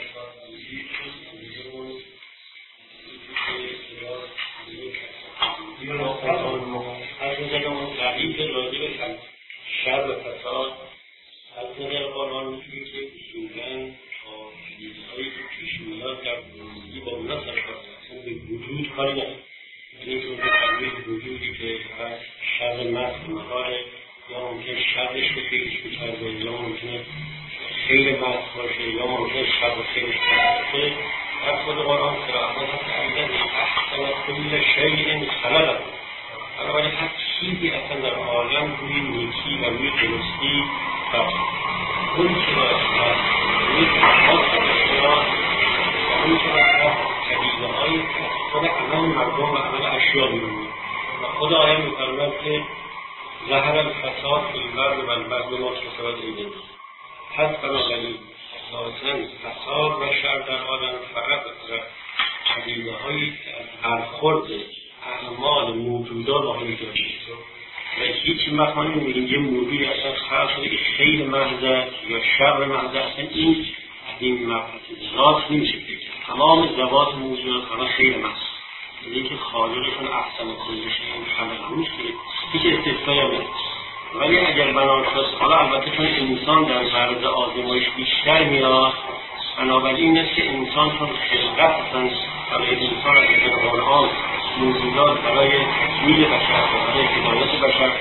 از نظر اون تحریف راجع به شر و فساد از نظر قرآن می‌گوید که اصولاً تا چیزهایی که پیش میاد در زندگی با اونا سر کار اصلا به وجود کاری نداره. یعنی اینطور به تنویز وجودی که از شر محض مهاره یا ممکن شرش به خیرش بچرده یا ممکنه خیر محض باشه یا ممکن شر و خیرش باشه. از خود قرآن صراحتاً الذی احسن کل شیء خلقه. بنابراین هر چیزی اصلا در عالم روی نیکی و روی درستی بست. اون که باید روی تحقیق بسیار و اون که باید طبیعه هایی که خود عمل مردم و عمل اشیا میرونید و خود آیه میفرماید که ظهر الفساد فی البر و البحر بما کسبت ایدی الناس. پس بنابراین اساساً فساد و شر در عالم فقط طبیعه هایی که از برخورد اعمال موجودات با هم ایجاد شده و هیچ مقام نمی‌بینیم یه موجودی اصلا خلق شده که خیر محض یا شر محض، اصلا این از این مبحث ذات نمیشه بگید. تمام ذوات موجودات همه خیر محض، یعنی که خالقشون احسن کل شیء خلقه نیست که هیچ استثنایی هم نیست. ولی اگر بنا شد، حالا البته چون انسان در معرض آزمایش بیشتر میاد، بنابراین است که انسان چون خلقت اصلا برای انسان از این قرآن موجودات برای میل بشر و برای هدایت بشر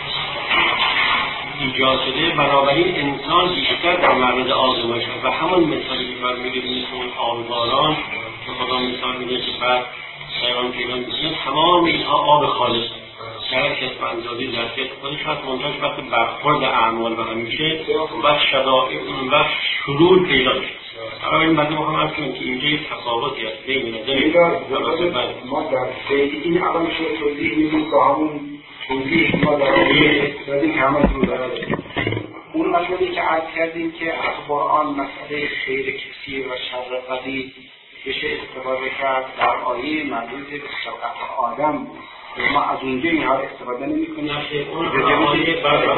ایجاد شده، بنابراین انسان بیشتر در معرض آزمایش هست و همون مثالی که باید میگه مثل اون آبباران که خدا مثال میگه که بعد شیران پیران میگه تمام اینها آب خالص شهر کسبندازی ظرفیت خودش هست منتج وقتی برخورد اعمال و همیشه و شدائع اون وقت شرور پیدا میشه. حالا این بعد ما هم کنیم که اینجا یک تفاوتی هست بین نظر ما در خیلی این اول شده توضیح میدیم با همون توضیح ما در آیه دادیم که همه رو داره. اون مسئله که عرض کردیم که از قرآن مسئله خیر کثیر و شر قلیل بشه استفاده کرد در آیه مربوط به خلقت آدم بود. ما از اونجا این حال استفاده نمی کنیم که اون آیه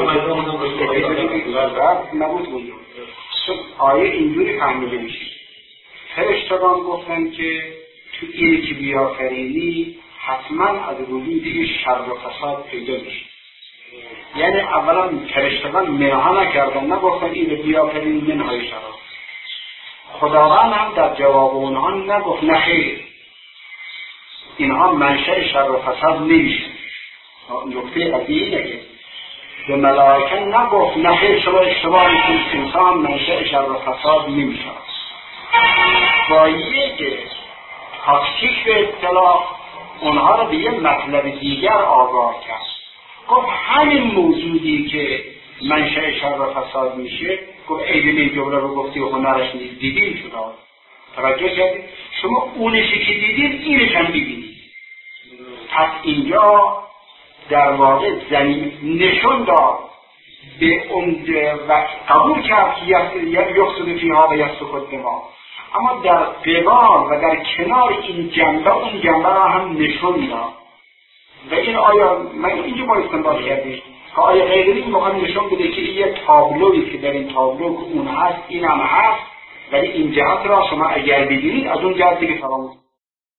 بعد نبود اونجا آیه اینجوری فهمیده میشه. فرشتگان گفتن که تو اینی که بیافرینی حتما از وجود این شر و فساد پیدا میشه. یعنی اولا فرشتگان منها نکردن، نگفتن این بیافرین منهای شر. خداوند هم در جواب اونها نگفت نه خیر، اینها منشأ شر و فساد نمیشه. نکته قضیه اینه که به ملائکه نگفت نه خیر شما اشتباه میکنید، انسان منشأ شر و فساد نمیشه. با یک تاکتیک به اطلاع اونها رو به یه مطلب دیگر آگاه کرد. گفت همین موجودی که منشأ شر و فساد میشه، گفت عیدن این جمله رو گفتی و هنرش نیست، دیدیم شده. توجه کردید؟ شما اونشی که دیدید اینش هم دیدید. پس اینجا در واقع زمین نشون داد به اون و قبول کرد که یقصد فیها و یسفک دما، اما در قبال و در کنار این جنبه اون جنبه را هم نشون داد. و این آیا من اینجا ما استنباط کردیم که آیا غیر این موقع نشون بده که یه تابلویی که در این تابلو اون هست این هم هست، ولی این جهت را شما اگر ببینید از اون جهت دیگه فراموش